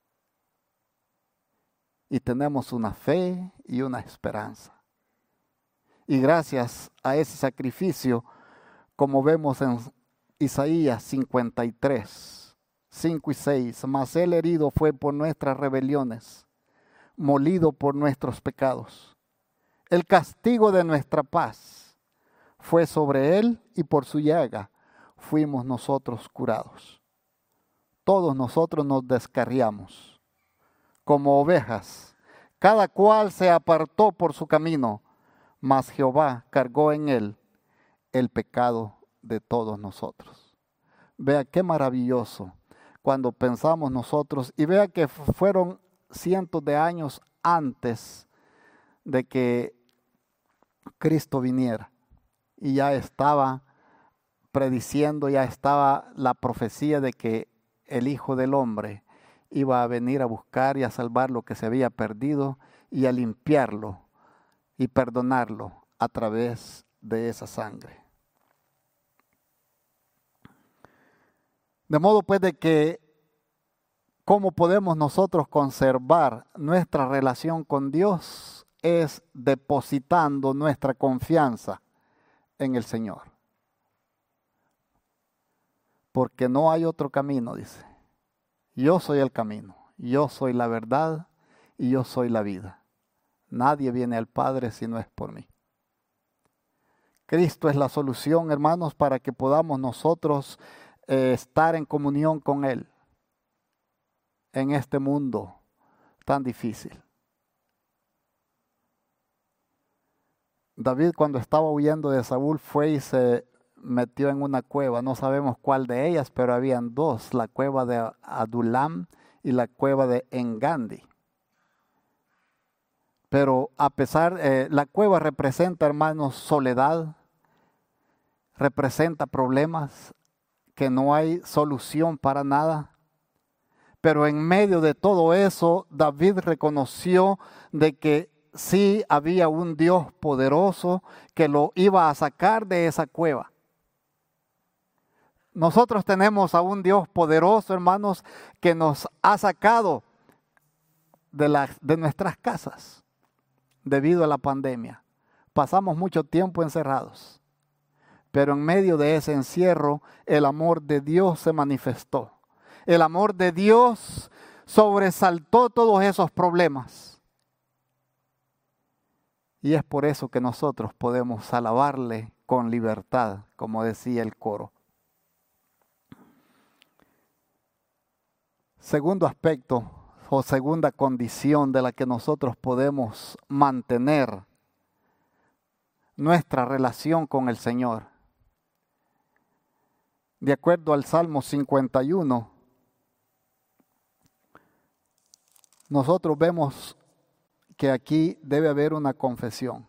Y tenemos una fe y una esperanza. Y gracias a ese sacrificio, como vemos en Isaías cincuenta y tres, cinco y seis, mas él herido fue por nuestras rebeliones, molido por nuestros pecados. El castigo de nuestra paz fue sobre él y por su llaga fuimos nosotros curados. Todos nosotros nos descarriamos como ovejas. Cada cual se apartó por su camino, mas Jehová cargó en él el pecado de todos nosotros. Vea qué maravilloso cuando pensamos nosotros, y vea que fueron cientos de años antes de que Cristo viniera, y ya estaba prediciendo, ya estaba la profecía de que el Hijo del Hombre iba a venir a buscar y a salvar lo que se había perdido y a limpiarlo y perdonarlo a través de esa sangre. De modo pues de que, ¿cómo podemos nosotros conservar nuestra relación con Dios? Es depositando nuestra confianza en el Señor. Porque no hay otro camino, dice. Yo soy el camino, yo soy la verdad y yo soy la vida. Nadie viene al Padre si no es por mí. Cristo es la solución, hermanos, para que podamos nosotros eh, estar en comunión con Él en este mundo tan difícil. David, cuando estaba huyendo de Saúl, fue y se metió en una cueva. No sabemos cuál de ellas, pero habían dos, la cueva de Adulam y la cueva de Engandi. Pero a pesar, eh, la cueva representa, hermanos, soledad, representa problemas, que no hay solución para nada. Pero en medio de todo eso, David reconoció de que sí había un Dios poderoso que lo iba a sacar de esa cueva. Nosotros tenemos a un Dios poderoso, hermanos, que nos ha sacado de, la, de nuestras casas debido a la pandemia. Pasamos mucho tiempo encerrados, pero en medio de ese encierro, el amor de Dios se manifestó. El amor de Dios sobresaltó todos esos problemas. Y es por eso que nosotros podemos alabarle con libertad, como decía el coro. Segundo aspecto o segunda condición de la que nosotros podemos mantener nuestra relación con el Señor. De acuerdo al Salmo cincuenta y uno, nosotros vemos que aquí debe haber una confesión.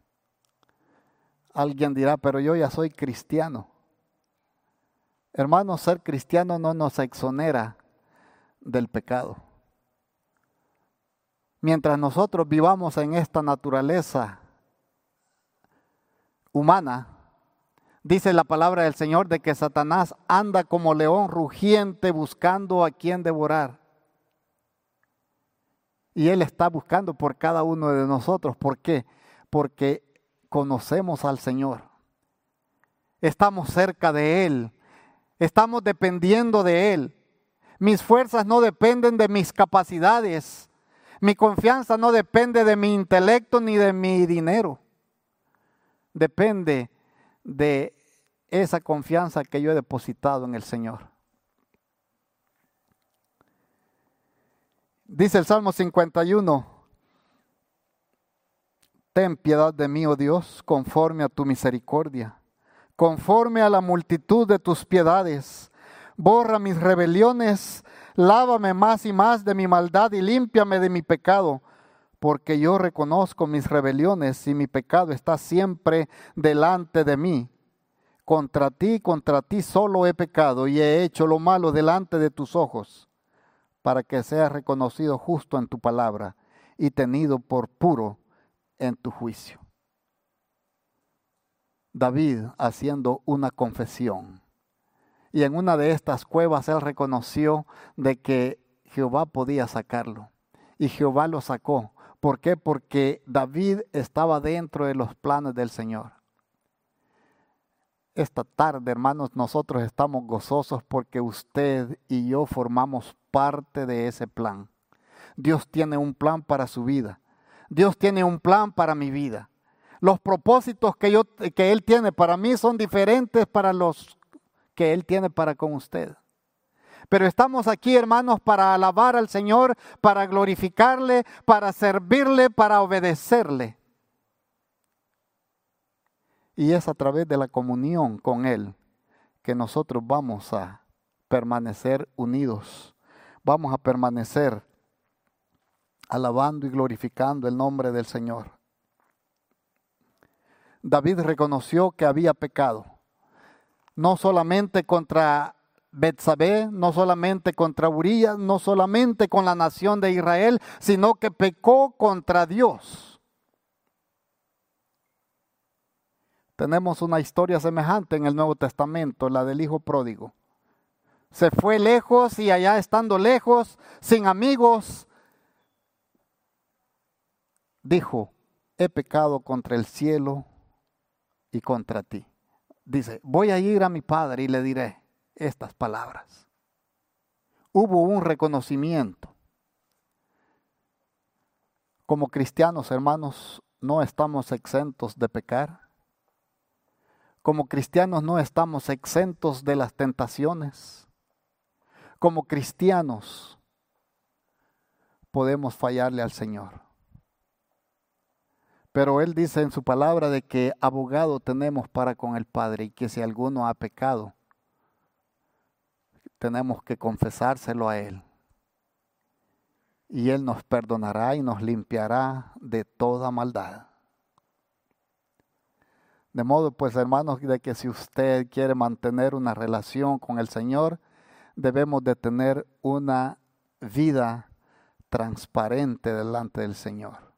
Alguien dirá, pero yo ya soy cristiano. Hermanos, ser cristiano no nos exonera del pecado. Mientras nosotros vivamos en esta naturaleza humana, dice la palabra del Señor de que Satanás anda como león rugiente buscando a quien devorar. Y Él está buscando por cada uno de nosotros. ¿Por qué? Porque conocemos al Señor. Estamos cerca de Él. Estamos dependiendo de Él. Mis fuerzas no dependen de mis capacidades. Mi confianza no depende de mi intelecto ni de mi dinero. Depende de esa confianza que yo he depositado en el Señor. Dice el Salmo cincuenta y uno, ten piedad de mí, oh Dios, conforme a tu misericordia, conforme a la multitud de tus piedades. Borra mis rebeliones, lávame más y más de mi maldad y límpiame de mi pecado, porque yo reconozco mis rebeliones y mi pecado está siempre delante de mí. Contra ti, contra ti solo he pecado y he hecho lo malo delante de tus ojos, para que seas reconocido justo en tu palabra y tenido por puro en tu juicio. David haciendo una confesión. Y en una de estas cuevas él reconoció de que Jehová podía sacarlo. Y Jehová lo sacó. ¿Por qué? Porque David estaba dentro de los planes del Señor. Esta tarde, hermanos, nosotros estamos gozosos porque usted y yo formamos parte de ese plan. Dios tiene un plan para su vida. Dios tiene un plan para mi vida. Los propósitos que, yo, que Él tiene para mí son diferentes para los que Él tiene para con usted. Pero estamos aquí, hermanos, para alabar al Señor, para glorificarle, para servirle, para obedecerle. Y es a través de la comunión con Él que nosotros vamos a permanecer unidos. Vamos a permanecer alabando y glorificando el nombre del Señor. David reconoció que había pecado, no solamente contra Betsabé, no solamente contra Urías, no solamente con la nación de Israel, sino que pecó contra Dios. Tenemos una historia semejante en el Nuevo Testamento, la del hijo pródigo. Se fue lejos y allá estando lejos, sin amigos, dijo, he pecado contra el cielo y contra ti. Dice, voy a ir a mi padre y le diré estas palabras. Hubo un reconocimiento. Como cristianos, hermanos, no estamos exentos de pecar. Como cristianos no estamos exentos de las tentaciones. Como cristianos podemos fallarle al Señor. Pero Él dice en su palabra de que abogado tenemos para con el Padre y que si alguno ha pecado, tenemos que confesárselo a Él. Y Él nos perdonará y nos limpiará de toda maldad. De modo, pues, hermanos, de que si usted quiere mantener una relación con el Señor, debemos de tener una vida transparente delante del Señor.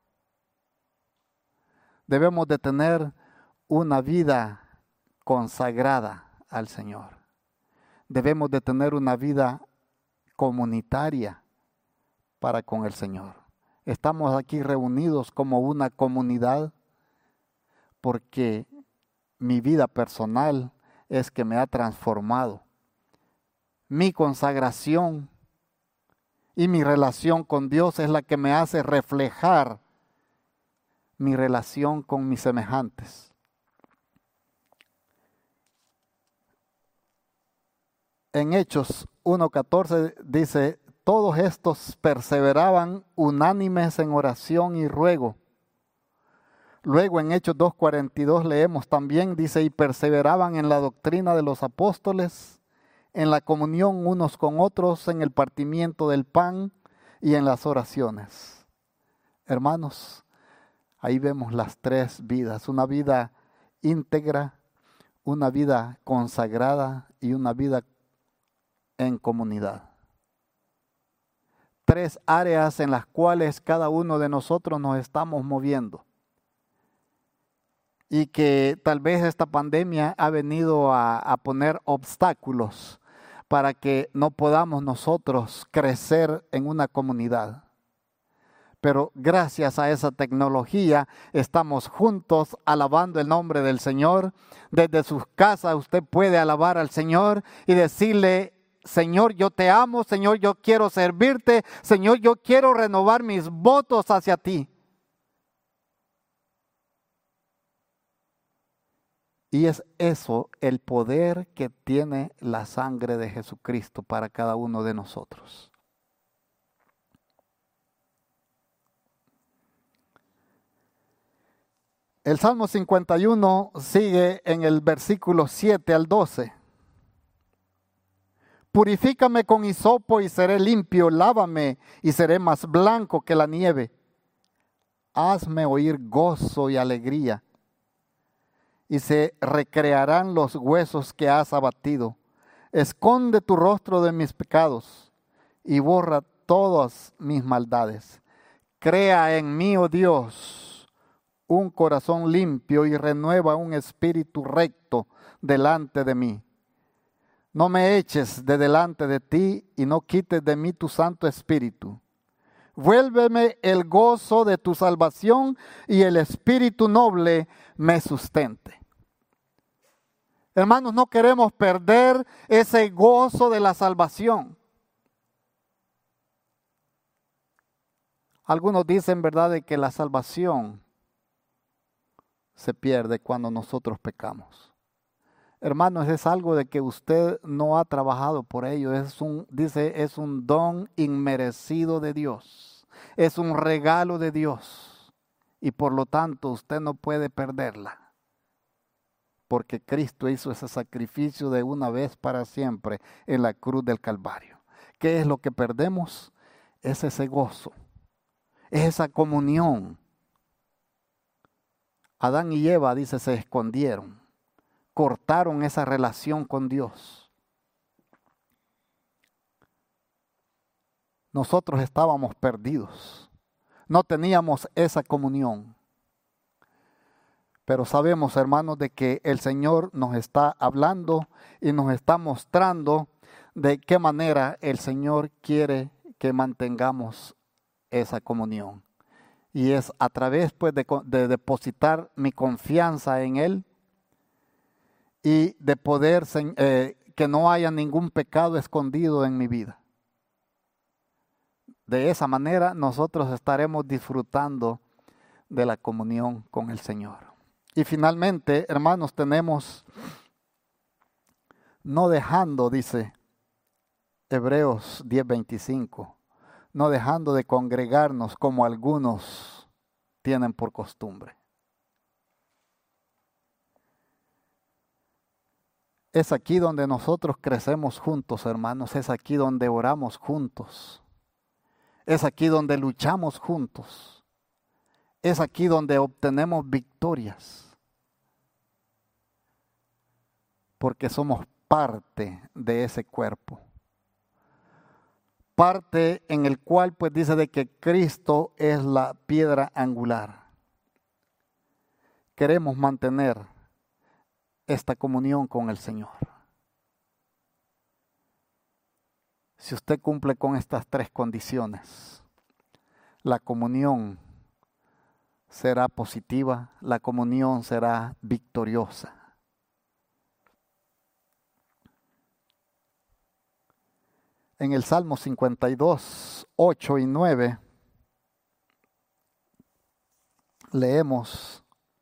Debemos de tener una vida consagrada al Señor. Debemos de tener una vida comunitaria para con el Señor. Estamos aquí reunidos como una comunidad porque mi vida personal es que me ha transformado. Mi consagración y mi relación con Dios es la que me hace reflejar mi relación con mis semejantes. En Hechos uno catorce dice, todos estos perseveraban unánimes en oración y ruego. Luego en Hechos dos cuarenta y dos leemos también, dice, y perseveraban en la doctrina de los apóstoles, en la comunión unos con otros, en el partimiento del pan y en las oraciones. Hermanos, ahí vemos las tres vidas, una vida íntegra, una vida consagrada y una vida en comunidad. Tres áreas en las cuales cada uno de nosotros nos estamos moviendo. Y que tal vez esta pandemia ha venido a, a poner obstáculos para que no podamos nosotros crecer en una comunidad. Pero gracias a esa tecnología estamos juntos alabando el nombre del Señor. Desde sus casas usted puede alabar al Señor y decirle, Señor, yo te amo, Señor, yo quiero servirte, Señor, yo quiero renovar mis votos hacia ti. Y es eso el poder que tiene la sangre de Jesucristo para cada uno de nosotros. El Salmo cincuenta y uno sigue en el versículo siete al doce. Purifícame con hisopo y seré limpio, lávame y seré más blanco que la nieve. Hazme oír gozo y alegría, y se recrearán los huesos que has abatido. Esconde tu rostro de mis pecados y borra todas mis maldades. Crea en mí, oh Dios, un corazón limpio y renueva un espíritu recto delante de mí. No me eches de delante de ti y no quites de mí tu Santo Espíritu. Vuélveme el gozo de tu salvación y el espíritu noble me sustente. Hermanos, no queremos perder ese gozo de la salvación. Algunos dicen, ¿verdad?, de que la salvación se pierde cuando nosotros pecamos. Hermanos, es algo de que usted no ha trabajado por ello. Es un, dice, es un don inmerecido de Dios. Es un regalo de Dios. Y por lo tanto, usted no puede perderla. Porque Cristo hizo ese sacrificio de una vez para siempre en la cruz del Calvario. ¿Qué es lo que perdemos? Es ese gozo. Es esa comunión. Adán y Eva, dice, se escondieron. Cortaron esa relación con Dios. Nosotros estábamos perdidos. No teníamos esa comunión. Pero sabemos, hermanos, de que el Señor nos está hablando y nos está mostrando de qué manera el Señor quiere que mantengamos esa comunión. Y es a través, pues, de, de depositar mi confianza en Él y de poder eh, que no haya ningún pecado escondido en mi vida. De esa manera nosotros estaremos disfrutando de la comunión con el Señor. Y finalmente, hermanos, tenemos, no dejando, dice Hebreos diez veinticinco, no dejando de congregarnos como algunos tienen por costumbre. Es aquí donde nosotros crecemos juntos, hermanos. Es aquí donde oramos juntos. Es aquí donde luchamos juntos. Es aquí donde obtenemos victorias. Porque somos parte de ese cuerpo. Parte en el cual pues dice de que Cristo es la piedra angular. Queremos mantener esta comunión con el Señor. Si usted cumple con estas tres condiciones, la comunión será positiva, la comunión será victoriosa. En el Salmo cincuenta y dos, ocho y nueve, leemos: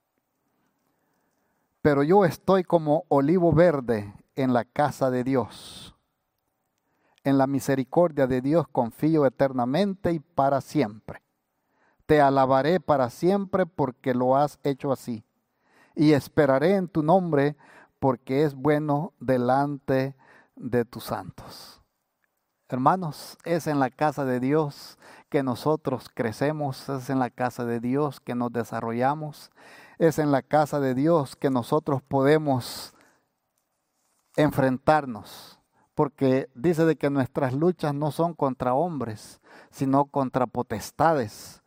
pero yo estoy como olivo verde en la casa de Dios. En la misericordia de Dios confío eternamente y para siempre. Te alabaré para siempre porque lo has hecho así. Y esperaré en tu nombre porque es bueno delante de tus santos. Hermanos, es en la casa de Dios que nosotros crecemos, es en la casa de Dios que nos desarrollamos. Es en la casa de Dios que nosotros podemos enfrentarnos, porque dice de que nuestras luchas no son contra hombres, sino contra potestades.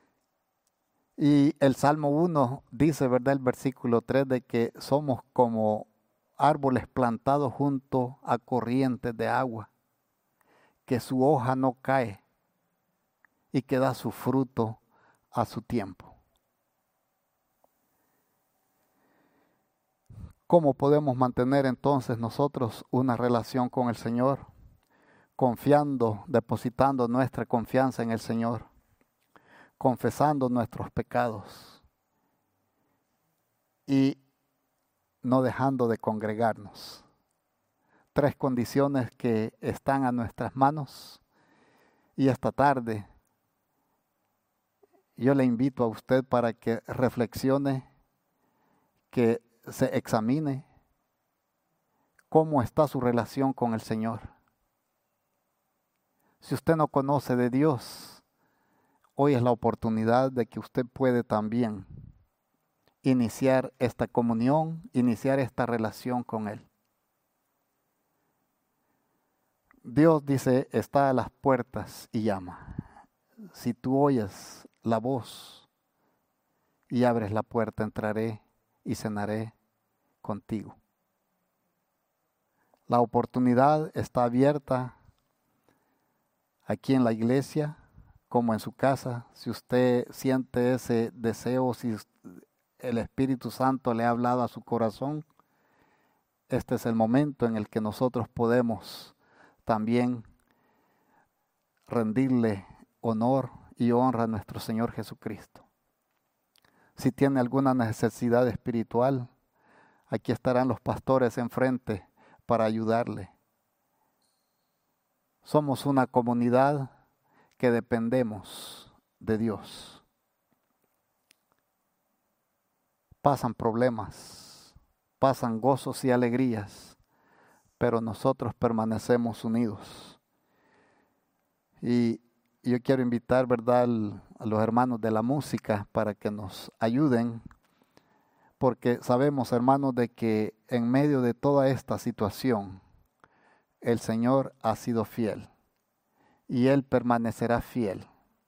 Y el Salmo uno dice, ¿verdad? El versículo tres, de que somos como árboles plantados junto a corrientes de agua, que su hoja no cae y que da su fruto a su tiempo. ¿Cómo podemos mantener entonces nosotros una relación con el Señor? Confiando, depositando nuestra confianza en el Señor, confesando nuestros pecados y no dejando de congregarnos. Tres condiciones que están a nuestras manos. Y esta tarde yo le invito a usted para que reflexione, que se examine cómo está su relación con el Señor. Si usted no conoce de Dios, hoy es la oportunidad de que usted puede también iniciar esta comunión, iniciar esta relación con Él. Dios dice, está a las puertas y llama. Si tú oyes la voz y abres la puerta, entraré y cenaré contigo. La oportunidad está abierta aquí en la iglesia como en su casa. Si usted siente ese deseo, si el Espíritu Santo le ha hablado a su corazón, este es el momento en el que nosotros podemos también rendirle honor y honra a nuestro Señor Jesucristo. Si tiene alguna necesidad espiritual, aquí estarán los pastores enfrente para ayudarle. Somos una comunidad que dependemos de Dios. Pasan problemas, pasan gozos y alegrías, pero nosotros permanecemos unidos. Y yo quiero invitar, ¿verdad?, a los hermanos de la música para que nos ayuden, porque sabemos, hermanos, de que en medio de toda esta situación, el Señor ha sido fiel y Él permanecerá fiel.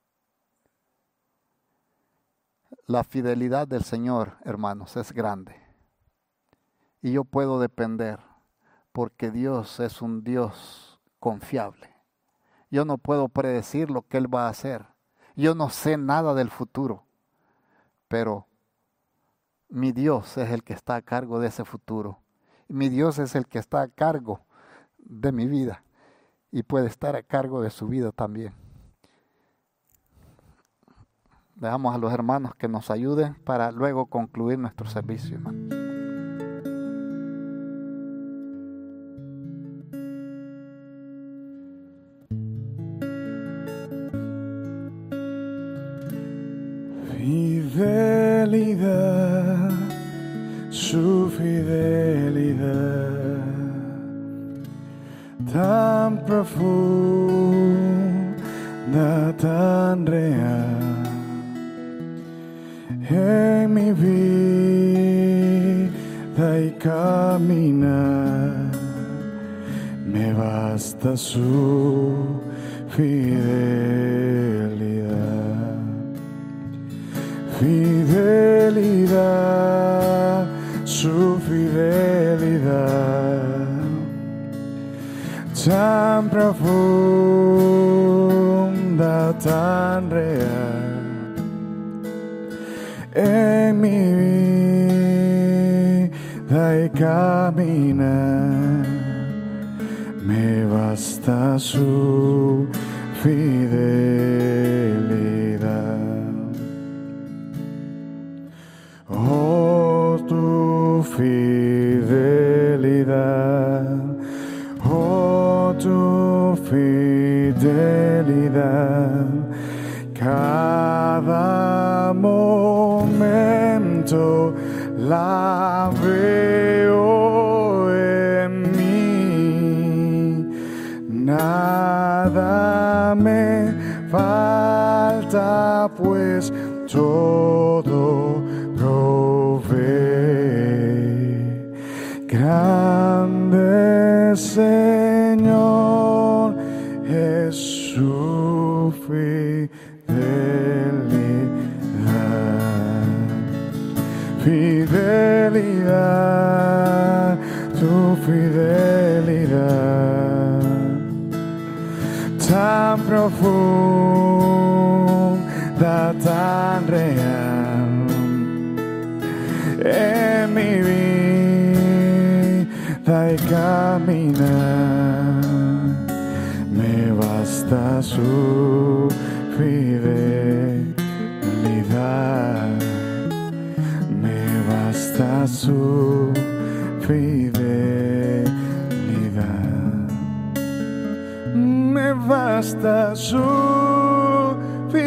La fidelidad del Señor, hermanos, es grande. Y yo puedo depender, porque Dios es un Dios confiable. Yo no puedo predecir lo que Él va a hacer. Yo no sé nada del futuro, pero mi Dios es el que está a cargo de ese futuro. Mi Dios es el que está a cargo de mi vida y puede estar a cargo de su vida también. Dejamos a los hermanos que nos ayuden para luego concluir nuestro servicio, hermanos. Fidelidad, su fidelidad, tan profunda, tan real. En mi vida y caminar, me basta su fidelidad. Fidelidad, su fidelidad, tan profunda, tan real. En mi vida y caminar, me basta su fidelidad. Oh, tu fidelidad, oh, tu fidelidad, cada momento la veo en mí, nada me falta, pues todo provee. Grande Señor es su fidelidad. Fidelidad, tu fidelidad, tan profunda, tan real. En mi vida y caminar, me basta su fidelidad. Me basta su fidelidad. Me basta su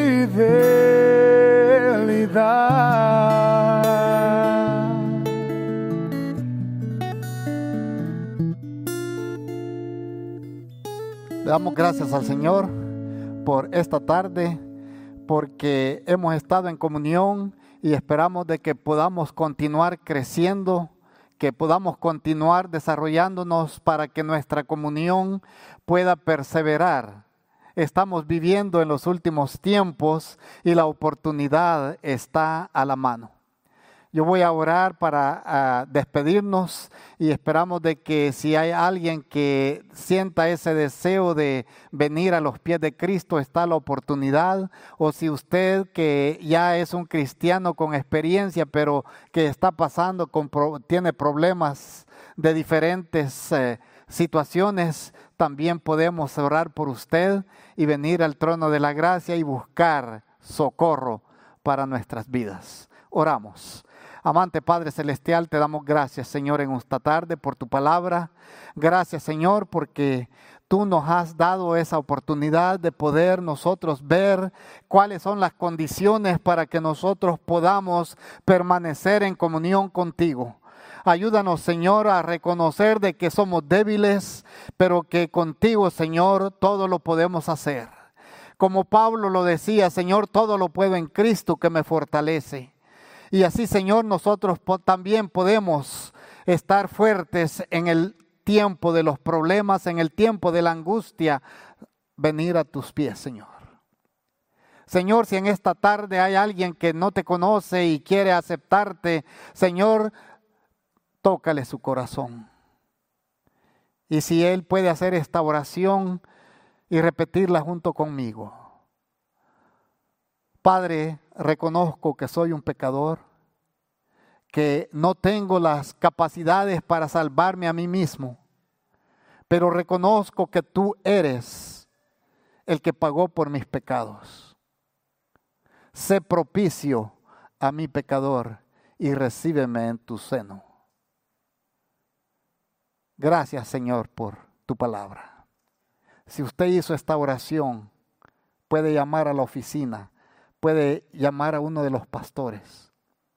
fidelidad. Le damos gracias al Señor por esta tarde, porque hemos estado en comunión y esperamos de que podamos continuar creciendo, que podamos continuar desarrollándonos para que nuestra comunión pueda perseverar. Estamos viviendo en los últimos tiempos y la oportunidad está a la mano. Yo voy a orar para uh, despedirnos y esperamos de que si hay alguien que sienta ese deseo de venir a los pies de Cristo, está la oportunidad. O si usted que ya es un cristiano con experiencia, pero que está pasando, con pro, tiene problemas de diferentes eh, situaciones, también podemos orar por usted y venir al trono de la gracia y buscar socorro para nuestras vidas. Oramos. Amante Padre Celestial, te damos gracias, Señor, en esta tarde por tu palabra. Gracias, Señor, porque tú nos has dado esa oportunidad de poder nosotros ver cuáles son las condiciones para que nosotros podamos permanecer en comunión contigo. Ayúdanos, Señor, a reconocer de que somos débiles, pero que contigo, Señor, todo lo podemos hacer. Como Pablo lo decía, Señor, todo lo puedo en Cristo que me fortalece. Y así, Señor, nosotros también podemos estar fuertes en el tiempo de los problemas, en el tiempo de la angustia, venir a tus pies, Señor. Señor, si en esta tarde hay alguien que no te conoce y quiere aceptarte, Señor, tócale su corazón. Y si él puede hacer esta oración y repetirla junto conmigo. Padre, reconozco que soy un pecador, que no tengo las capacidades para salvarme a mí mismo, pero reconozco que tú eres el que pagó por mis pecados. Sé propicio a mi pecador y recíbeme en tu seno. Gracias, Señor, por tu palabra. Si usted hizo esta oración, puede llamar a la oficina, puede llamar a uno de los pastores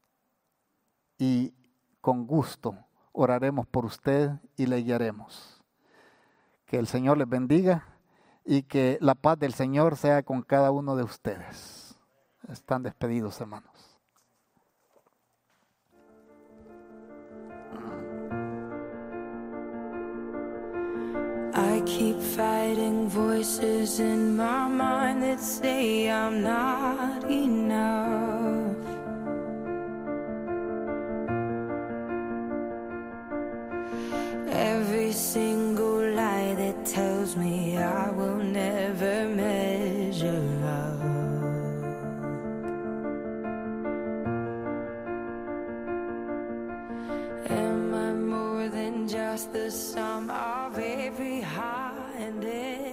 y con gusto oraremos por usted y le guiaremos. Que el Señor les bendiga y que la paz del Señor sea con cada uno de ustedes. Están despedidos, hermanos. I keep fighting voices in my mind that say I'm not enough. Every single lie that tells me I will never measure up. Am I more than just the sum of every high and every